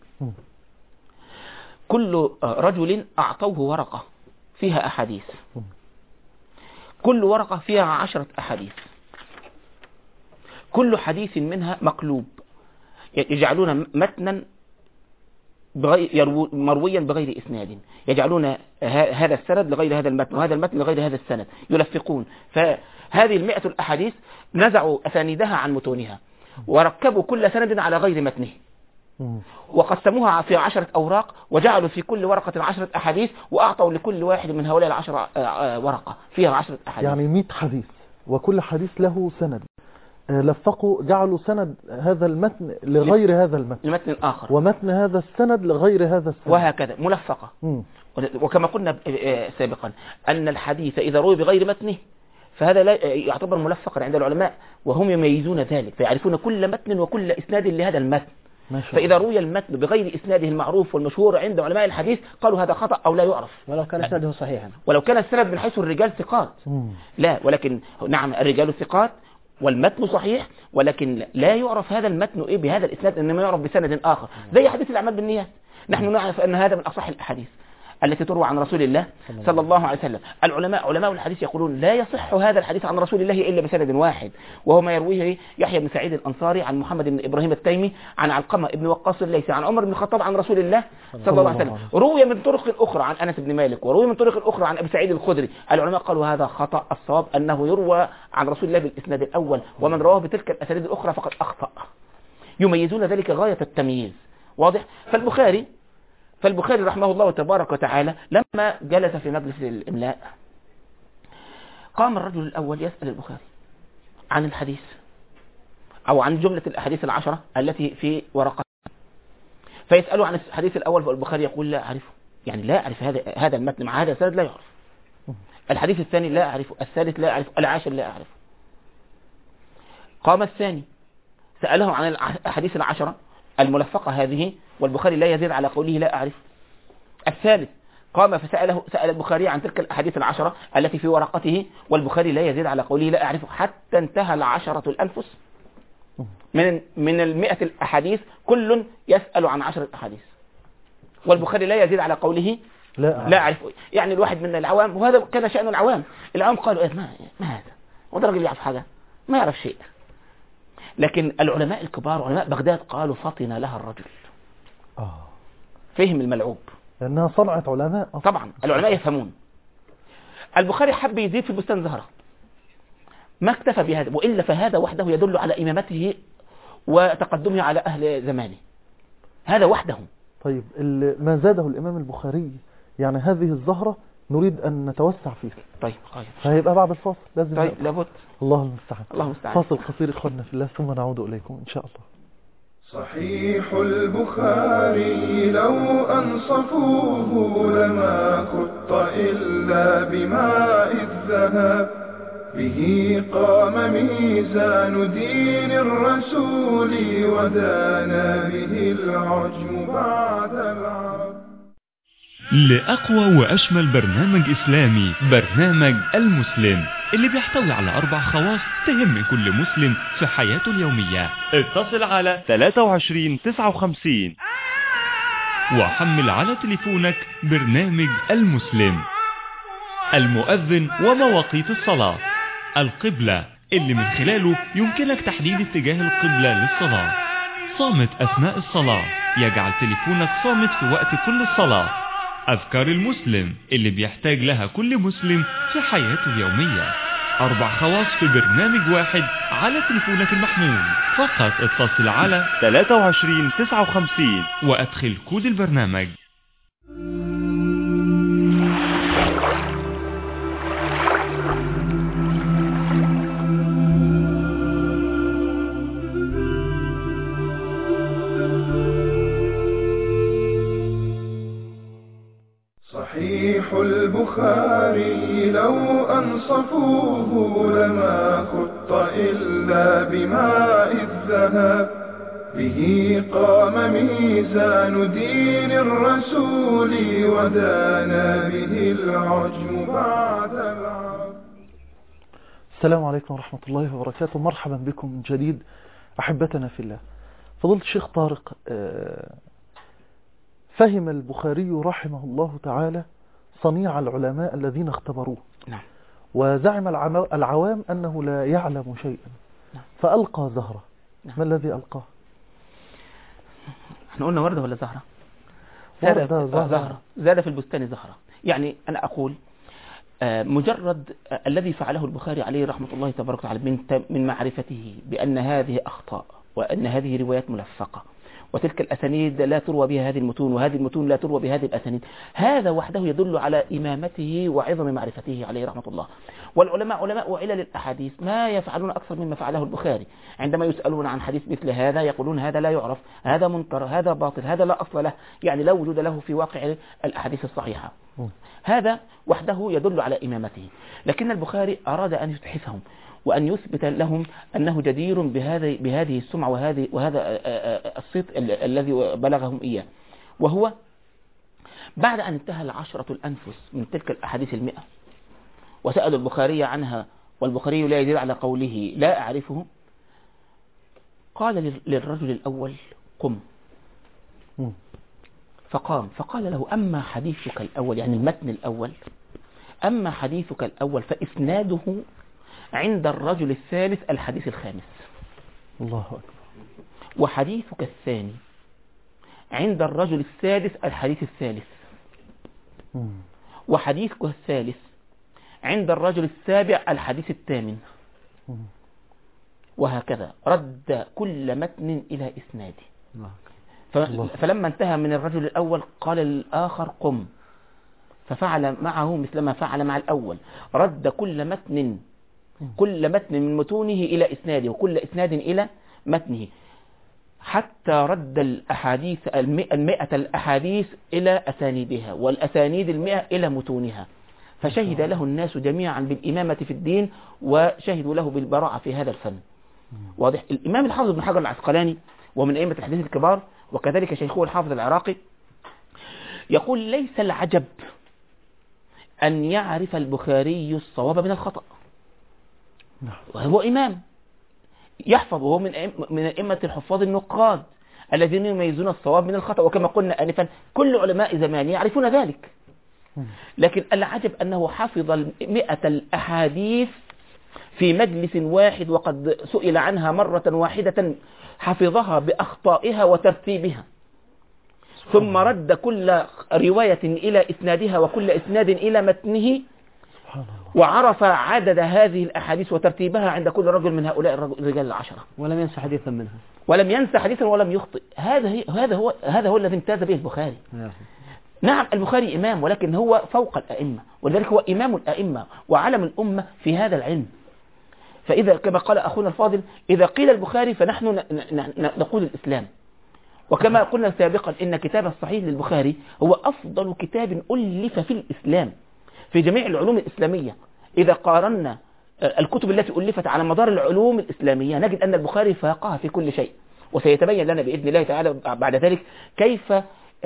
كل رجل أعطوه ورقة فيها أحاديث، كل ورقة فيها 10 أحاديث، كل حديث منها مقلوب، يجعلون متنا مرويا بغير إسناد، يجعلون هذا السند لغير هذا المتن وهذا المتن لغير هذا السند، يلفقون. فهذه 100 الأحاديث نزعوا أسانيدها عن متونها وركبوا كل سند على غير متنه، وقسموها في 10 أوراق، وجعلوا في كل ورقة 10 أحاديث، وأعطوا لكل واحد من هؤلاء 10 ورقة فيها 10 أحاديث، يعني 100 حديث وكل حديث له سند، لفقوا جعلوا سند هذا المتن لغير هذا المتن، المتن آخر، ومتن هذا السند لغير هذا السند، وهكذا ملفقة. وكما قلنا سابقا أن الحديث إذا روي بغير متنه فهذا لا يعتبر ملفقا عند العلماء، وهم يميزون ذلك، فيعرفون كل متن وكل إسناد لهذا المتن. فإذا روي المتن بغير إسناده المعروف والمشهور عند علماء الحديث قالوا هذا خطأ أو لا يعرف، ولو كان سنده صحيحا، ولو كان السند من حيث الرجال ثقات. لا، ولكن نعم الرجال ثقات والمتن صحيح، ولكن لا يعرف هذا المتن بهذا الإسناد، إنما يعرف بسند آخر، زي حديث الأعمال بالنيات. نحن نعرف أن هذا من أصح الأحاديث التي تروى عن رسول الله صلى الله عليه وسلم. علماء الحديث يقولون لا يصح هذا الحديث عن رسول الله إلا بسند واحد، وهو ما يرويه يحيى بن سعيد الأنصاري عن محمد بن إبراهيم التيمي عن علقمة بن وقاص الليثي عن عمر بن الخطاب عن رسول الله صلى الله عليه وسلم، روي من طرق أخرى عن أنس بن مالك، وروي من طرق أخرى عن أبي سعيد الخدري. العلماء قالوا هذا خطأ، الصواب أنه يروى عن رسول الله بالإسناد الأول، ومن رواه بتلك الأسانيد الأخرى فقد أخطأ. يميزون ذلك غاية التمييز، واضح؟ فالبخاري رحمه الله تبارك وتعالى لما جلس في مجلس الإملاء قام الرجل الأول يسأل البخاري عن الحديث أو عن جملة الأحاديث 10 التي في ورقة، فيسأله عن الحديث الأول، فالبخاري يقول لا أعرفه، يعني لا أعرف هذا المتن مع هذا السند لا يعرف. الحديث الثاني لا أعرفه، الثالث لا أعرفه، العاشر لا أعرفه. قام الثاني سأله عن الأحاديث 10 الملفقة هذه، والبخاري لا يزيد على قوله لا أعرف. الثالث قام سأل البخاري عن تلك الأحاديث 10 التي في ورقته، والبخاري لا يزيد على قوله لا أعرف، حتى انتهى 10 الأنفس من 100 الأحاديث كل يسأل عن 10 أحاديث، والبخاري لا يزيد على قوله لا أعرف. يعني الواحد من العوام، وهذا كان شأن العوام قالوا ما هذا، وده راجل يعرف حاجة؟ ما يعرف شيء. لكن العلماء الكبار علماء بغداد قالوا فطن لها الرجل، فهم الملعوب، لأنها صنعت علماء طبعا العلماء يفهمون. البخاري حب يزيد في بستان زهرة، ما اكتفى بهذا، وإلا فهذا وحده يدل على إمامته وتقدمه على أهل زمانه، هذا وحده. طيب ما زاده الإمام البخاري، يعني هذه الزهرة نريد أن نتوسع فيها. طيب فهيبقى بعد الفاصل لازم طيب لابد. الله المستعان. فاصل قصير إخواننا في الله ثم نعود إليكم إن شاء الله. صحيح البخاري لو أنصفوه لما خط إلا بماء الذهب، به قام ميزان دين الرسول ودانا به العجم بعد العرب. لأقوى وأشمل برنامج إسلامي، برنامج المسلم، اللي بيحتوي على 4 خواص تهم كل مسلم في حياته اليومية. اتصل على 2359 وحمل على تليفونك برنامج المسلم. المؤذن ومواقيت الصلاة، القبلة اللي من خلاله يمكنك تحديد اتجاه القبلة للصلاة، صامت أثناء الصلاة يجعل تليفونك صامت في وقت كل الصلاة، أذكار المسلم اللي بيحتاج لها كل مسلم في حياته اليومية، 4 خواص في برنامج واحد على تليفونك المحمول. فقط اتصل على 23 59 وادخل كود البرنامج. صحيح البخاري لو أنصفوه لما خط إلا بماء الذهب، به قام ميزان دين الرسول ودانا به العجم بعد العرب. السلام عليكم ورحمة الله وبركاته. مرحبا بكم من جديد أحبتنا في الله. فضيلة الشيخ طارق، فهم البخاري رحمه الله تعالى صنيع العلماء الذين اختبروه. نعم. وزعم العوام أنه لا يعلم شيئا. نعم. فألقى زهرة. نعم. ما الذي ألقاه؟ احنا قلنا وردة ولا زهرة؟ زهرة. زاد في البستان زهرة. يعني أنا أقول مجرد الذي فعله البخاري عليه رحمة الله تبارك وتعالى من معرفته بأن هذه أخطاء، وأن هذه روايات ملفقة، وتلك الأسانيد لا تروى بها هذه المتون، وهذه المتون لا تروى بهذه الأسانيد، هذا وحده يدل على إمامته وعظم معرفته عليه رحمة الله. والعلماء علماء علل الأحاديث ما يفعلون أكثر مما فعله البخاري. عندما يسألون عن حديث مثل هذا يقولون هذا لا يعرف، هذا منكر، هذا باطل، هذا لا أصل له، يعني لا وجود له في واقع الأحاديث الصحيحة. هذا وحده يدل على إمامته. لكن البخاري أراد أن يتحفهم وأن يثبت لهم أنه جدير بهذه السمعة وهذا الصيت الذي بلغهم إياه. وهو بعد أن انتهى 10 الأنفس من تلك الأحاديث 100 وسأل البخاري عنها، والبخاري لا يزيد على قوله لا أعرفه، قال للرجل الأول قم، فقام فقال له أما حديثك الأول، يعني المتن الأول، أما حديثك الأول فإسناده عند الرجل الثالث الحديث الخامس. الله أكبر. وحديثك الثاني عند الرجل السادس الحديث الثالث. وحديثك الثالث عند الرجل السابع الحديث الثامن. وهكذا رد كل متن إلى إسناده. فلما انتهى من الرجل الأول قال للآخر قم، ففعل معه مثل ما فعل مع الأول، رد كل متن من متونه إلى إسناده، وكل إسناد إلى متنه، حتى رد الأحاديث 100 الأحاديث إلى أسانيدها، والأسانيد 100 إلى متونها. فشهد له الناس جميعا بالإمامة في الدين، وشهدوا له بالبراعة في هذا الفن. واضح. الإمام الحافظ بن حجر العسقلاني ومن أئمة الحديث الكبار، وكذلك شيخه الحافظ العراقي، يقول ليس العجب أن يعرف البخاري الصواب من الخطأ، وهو إمام يحفظ، وهو من أئمة الحفاظ النقاد الذين يميزون الصواب من الخطأ، وكما قلنا آنفا كل علماء زمانه يعرفون ذلك. لكن العجب أنه حفظ 100 الأحاديث في مجلس واحد، وقد سئل عنها مرة واحدة حفظها بأخطائها وترتيبها، ثم رد كل رواية إلى إسنادها وكل إسناد إلى متنه، وعرف عدد هذه الأحاديث وترتيبها عند كل رجل من هؤلاء الرجال 10، ولم ينسى حديثا منها، ولم ينسى حديثا ولم يخطئ. هذا هو الذي امتاز به البخاري. نعم البخاري إمام، ولكن هو فوق الأئمة، ولذلك هو إمام الأئمة وعلم الأمة في هذا العلم. فإذا كما قال أخونا الفاضل، إذا قيل البخاري فنحن نقول الإسلام. وكما قلنا سابقا إن كتاب الصحيح للبخاري هو أفضل كتاب ألف في الإسلام في جميع العلوم الإسلامية. إذا قارنا الكتب التي ألفت على مدار العلوم الإسلامية نجد أن البخاري فاقها في كل شيء، وسيتبين لنا بإذن الله تعالى بعد ذلك كيف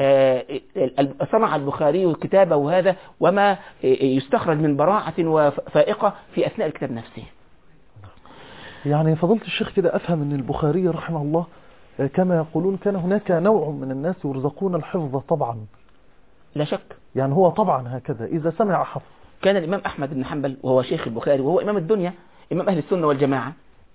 صنع البخاري كتابه هذا، وما يستخرج من براعة وفائقة في أثناء الكتاب نفسه. يعني فضلت الشيخ كده أفهم أن البخاري رحمه الله كما يقولون كان هناك نوع من الناس يرزقون الحفظ طبعا، لا شك، يعني هو طبعا هكذا إذا سمع حفظ. كان الإمام أحمد بن حنبل وهو شيخ البخاري وهو إمام الدنيا، إمام أهل السنة والجماعة،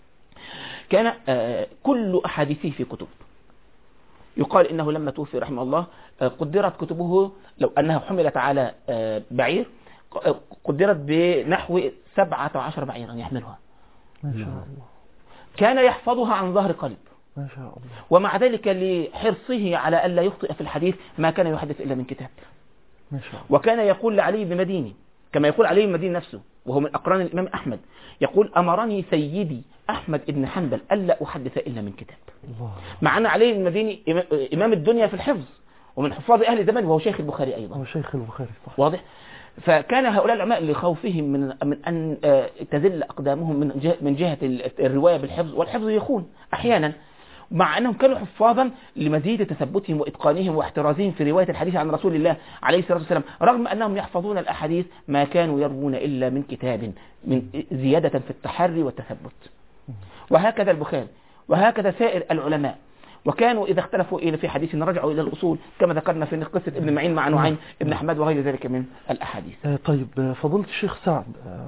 كان كل أحاديثه في كتب. يقال إنه لما توفي رحمه الله قدرت كتبه لو أنها حملت على بعير، قدرت بنحو 17 بعيرا يحملها. ما شاء الله. كان يحفظها عن ظهر قلب، ما شاء الله. ومع ذلك لحرصه على ألا يخطئ في الحديث ما كان يحدث إلا من كتاب. ما شاء الله. وكان يقول لعلي بن مديني كما يقول علي بن مديني نفسه وهو من أقران الإمام أحمد، يقول أمرني سيدي أحمد بن حنبل ألا أحدث إلا من كتاب. الله. مع أن علي بن مديني إمام الدنيا في الحفظ ومن حفاظ أهل الزمان وهو شيخ البخاري أيضا. هو شيخ البخاري صح. واضح. فكان هؤلاء العلماء لخوفهم من أن تزل أقدامهم من جهة الرواية بالحفظ، والحفظ يخون أحيانا، مع أنهم كانوا حفاظا لمزيد تثبتهم وإتقانهم واحترازهم في رواية الحديث عن رسول الله عليه الصلاة والسلام، رغم أنهم يحفظون الأحاديث ما كانوا يروون إلا من كتاب، من زيادة في التحري والتثبت. وهكذا البخاري وهكذا سائر العلماء، وكانوا إذا اختلفوا في حديث رجعوا إلى الأصول كما ذكرنا في قصة ابن معين مع نعيم ابن حماد وغير ذلك من الأحاديث. طيب فضيلة الشيخ سعد،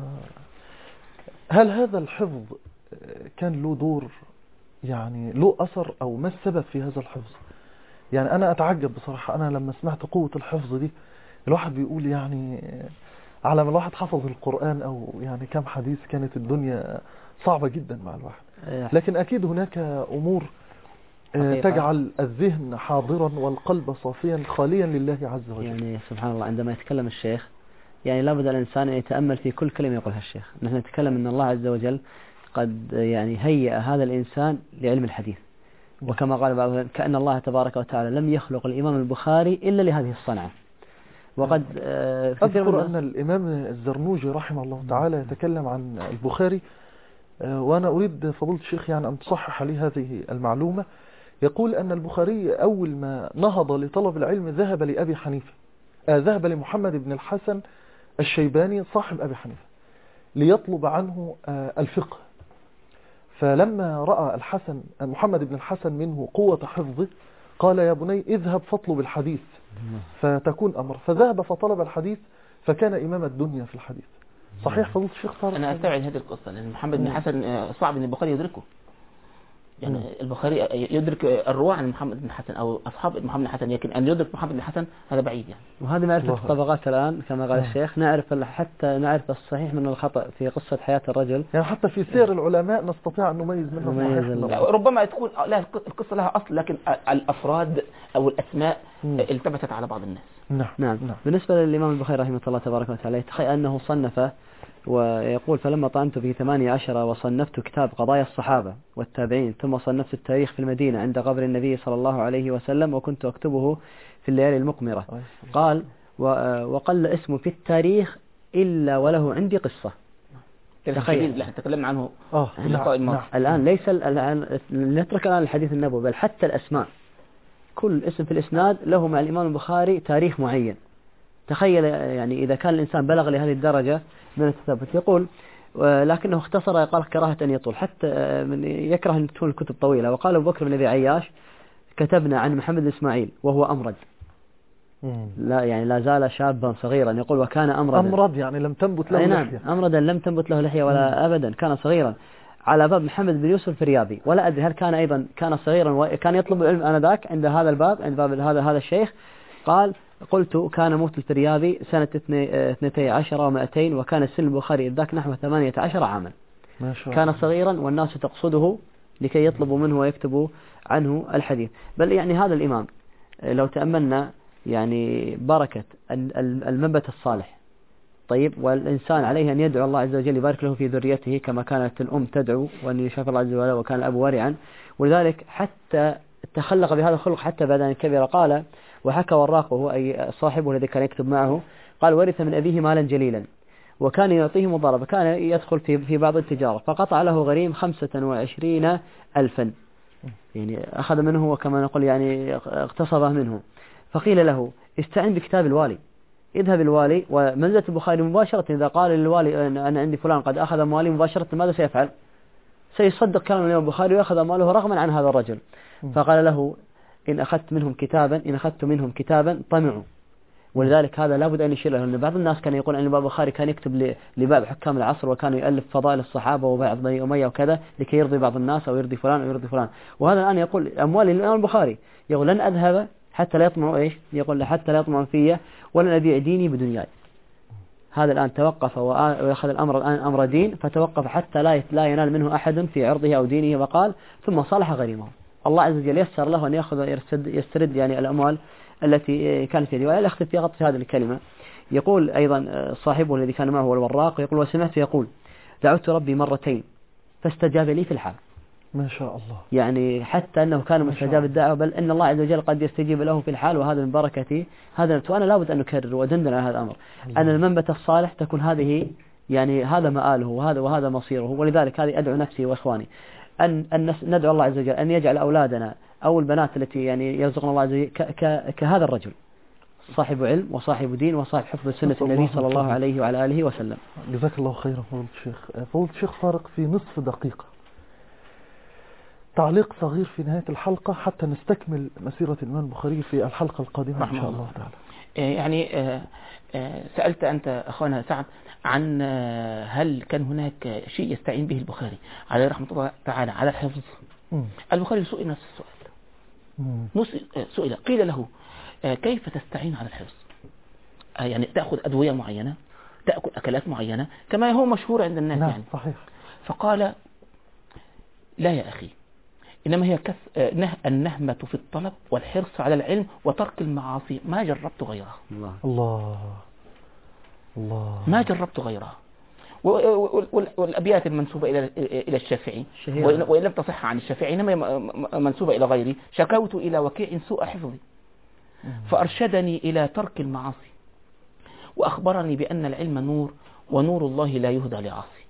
هل هذا الحفظ كان له دور، يعني له أثر، أو ما السبب في هذا الحفظ؟ يعني أنا أتعجب بصراحة، أنا لما سمعت قوة الحفظ دي الواحد بيقول يعني على ما الواحد حفظ القرآن أو يعني كم حديث كانت الدنيا صعبة جدا مع الواحد، لكن أكيد هناك أمور تجعل الذهن حاضرا والقلب صافيا خاليا لله عز وجل. يعني سبحان الله، عندما يتكلم الشيخ يعني لابد الإنسان أن يتأمل في كل كلمة يقولها الشيخ. نحن نتكلم أن الله عز وجل قد يعني هيأ هذا الإنسان لعلم الحديث، وكما قال بعضهم كأن الله تبارك وتعالى لم يخلق الإمام البخاري إلا لهذه الصنعة. وقد أذكر أن الإمام الزرنوجي رحمه الله تعالى يتكلم عن البخاري، وأنا أريد فضيلة الشيخ يعني أن تصحح لي هذه المعلومة. يقول أن البخاري أول ما نهض لطلب العلم ذهب لأبي حنيفة، ذهب لمحمد بن الحسن الشيباني صاحب أبي حنيفة ليطلب عنه الفقه، فلما رأى محمد بن الحسن منه قوة حفظه قال يا بني اذهب فاطلب الحديث فتكون أمر، فذهب فطلب الحديث فكان إمام الدنيا في الحديث. صحيح فضيلة الشيخ صار؟ أنا أستبعد هذه القصة لأن محمد بن الحسن صعب أن البخاري يدركه، يعني البخاري يدرك الرواة عن محمد بن الحسن أو أصحاب محمد بن الحسن، لكن أن يدرك محمد بن الحسن هذا بعيد يعني. وهذه معرفة الطبقات الآن كما قال الشيخ، حتى نعرف الصحيح من الخطأ في قصة حياة الرجل، يعني حتى في سير العلماء نستطيع أن نميز منه. ربما تكون القصة لها أصل، لكن الأفراد أو الأسماء التبست على بعض الناس. نعم. بالنسبة للإمام البخاري رحمه الله تبارك وتعالى، تخيل أنه صنف ويقول فلما طعنت في 18 وصنفت كتاب قضايا الصحابة والتابعين، ثم صنفت التاريخ في المدينة عند قبر النبي صلى الله عليه وسلم، وكنت أكتبه في الليالي المقمرة. قال وقل اسم في التاريخ إلا وله عندي قصة. تخيل تكلمنا عنه الآن ليس الآن نترك الآن الحديث النبوي، بل حتى الأسماء كل اسم في الإسناد له مع الإمام البخاري تاريخ معين. تخيل يعني إذا كان الإنسان بلغ لهذه الدرجة من التثبت. يقول لكنه اختصر، قال كراهة أن يطول، حتى يكره أن تكون الكتب طويلة. وقال أبو بكر بن أبي عياش كتبنا عن محمد بن إسماعيل وهو أمرد، لا زال شابا صغيرا. يقول وكان أمرد يعني لم تنبت له لحية. أمردا لم تنبت له لحية ولا أبدا، كان صغيرا. على باب محمد بن يوسف الفريابي، ولا أدري هل كان أيضا كان صغيرا وكان يطلب العلم آنذاك عند هذا الباب، عند باب هذا الشيخ. قال قلت كان موت الفريابي سنة 12 و200، وكان سن البخاري ذاك نحو 18 عاما. ما شاء الله. كان صغيرا والناس تقصده لكي يطلبوا منه ويكتبوا عنه الحديث. بل يعني هذا الإمام لو تأملنا يعني بركة المنبت الصالح. طيب، والإنسان عليه أن يدعو الله عز وجل يبارك له في ذريته كما كانت الأم تدعو وأن يشاف الله عز وجل، وكان الأب ورعا، ولذلك حتى تخلق بهذا الخلق حتى بعد أن كبر. قال وحكى وراق وهو أي صاحبه الذي كان يكتب معه، قال ورث من أبيه مالا جليلا وكان يعطيه مضاربة، كان يدخل في بعض التجارة، فقطع له غريم 25,000، يعني أخذ منه وكما نقول يعني اغتصبه منه. فقيل له استعن بكتاب الوالي، اذهب الوالي. ومنزلة البخاري مباشرة إذا قال للوالي أنا عندي فلان قد أخذ أموالي مباشرة، ماذا سيفعل؟ سيصدق كلام الإمام البخاري ويأخذ أمواله رغما عن هذا الرجل. فقال له إن أخذت منهم كتابا طمعوا. ولذلك هذا لابد أن يشير له، لأن بعض الناس كان يقول أن الإمام البخاري كان يكتب لبعض حكام العصر، وكان يؤلف فضائل الصحابة وبعض بني أمية وكذا لكي يرضي بعض الناس أو يرضي فلان أو يرضي فلان. وهذا الآن يقول أموال الإمام البخاري، يقول لن أذهب حتى لا يطمعوا يقول حتى لا يطمعوا فيا ولن أبيع ديني بدنياي. هذا الآن توقف وأخذ الأمر الآن أمر دين، فتوقف حتى لا ينال منه أحد في عرضه أو دينه، وقال ثم صالح غريمه. الله عز وجل يسر له أن يأخذ يسترد يعني الأموال التي كانت في يده. ولا أختم في غطس هذه الكلمة. يقول أيضا صاحبه الذي كان معه هو الوراق، يقول وسمعت يقول دعوت ربي مرتين فاستجاب لي في الحال. ما شاء الله. يعني حتى أنه كان مستجاب الدعوة، بل إن الله عز وجل قد يستجيب له في الحال، وهذا من بركة هذا. وأنا لابد أن نكرر ودندن على هذا الأمر، أن المنبت الصالح تكون هذه يعني هذا مآله وهذا مصيره. ولذلك هذه أدعو نفسي وإخواني أن ندعو الله عز وجل أن يجعل أولادنا أو البنات التي يعني يرزقنا الله عز وجل كهذا الرجل، صاحب علم وصاحب دين وصاحب حفظ سنة النبي صلى الله عليه وعلى آله وسلم. جزاك الله خيرا فضيلة الشيخ. فضيلة الشيخ طارق، في نصف دقيقة تعليق صغير في نهاية الحلقة حتى نستكمل مسيرة الإمام البخاري في الحلقة القادمة إن شاء الله تعالى. يعني سألت أنت أخونا سعد عن هل كان هناك شيء يستعين به البخاري عليه رحمة الله تعالى على الحفظ. البخاري سئل نفس السؤال، سئل قيل له كيف تستعين على الحفظ؟ يعني تأخذ أدوية معينة، تأكل أكلات معينة كما هو مشهور عند الناس. نعم يعني صحيح. فقال لا يا أخي، إنما هي النهمة في الطلب والحرص على العلم وترك المعاصي، ما جربت غيرها. الله ما جربت غيرها. والأبيات المنسوبة إلى الشافعي وإن لم تصح عن الشافعي إنما منسوبة إلى غيره: شكوت إلى وكيع سوء حفظي فأرشدني إلى ترك المعاصي وأخبرني بأن العلم نور ونور الله لا يهدى لعاصي.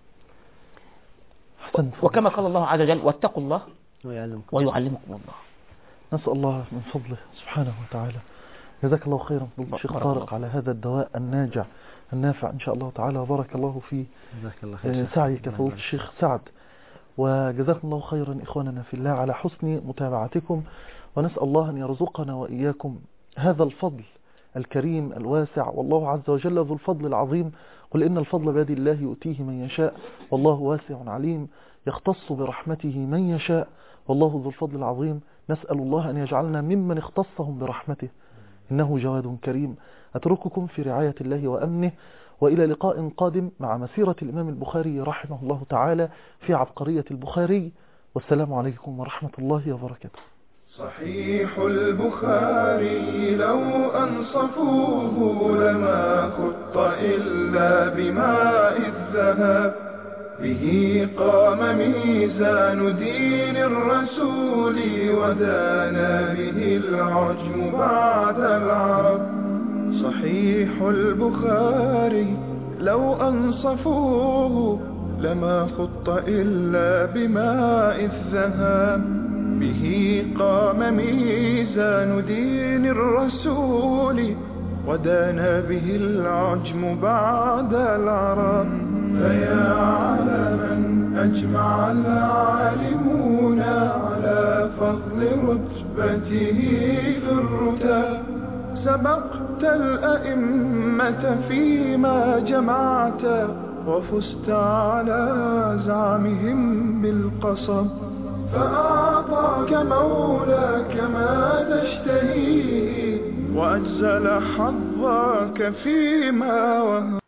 وكما قال الله عز وجل: واتقوا الله ويعلمكم الله. نسأل الله من فضله سبحانه وتعالى. جزاك الله خيرا فضيلة الشيخ طارق على هذا الدواء الناجع النافع إن شاء الله تعالى، وبارك الله في سعيك فضيلة الشيخ سعد. وجزاكم الله خيرا إخواننا في الله على حسن متابعتكم، ونسأل الله أن يرزقنا وإياكم هذا الفضل الكريم الواسع، والله عز وجل ذو الفضل العظيم. قل إن الفضل بيد الله يؤتيه من يشاء والله واسع عليم، يختص برحمته من يشاء والله ذو الفضل العظيم. نسأل الله أن يجعلنا ممن اختصهم برحمته إنه جواد كريم. أترككم في رعاية الله وأمنه، وإلى لقاء قادم مع مسيرة الإمام البخاري رحمه الله تعالى في عبقرية البخاري، والسلام عليكم ورحمة الله وبركاته. صحيح البخاري لو أنصفوه لما خط إلا بماء الذهب، به قام ميزان دين الرسول ودانا به العجم بعد العرب. صحيح البخاري لو أنصفوه لما خط إلا بماء الذهب، به قام ميزان دين الرسول ودانا به العجم بعد العرب. فيا علما أجمع العالمون على فضل رتبته في الرتب، سبقت الأئمة فيما جمعت وفزت على زعمهم بالقصب، فأعطاك مولاك ما تشتهيه وأجزل حظك فيما وهب.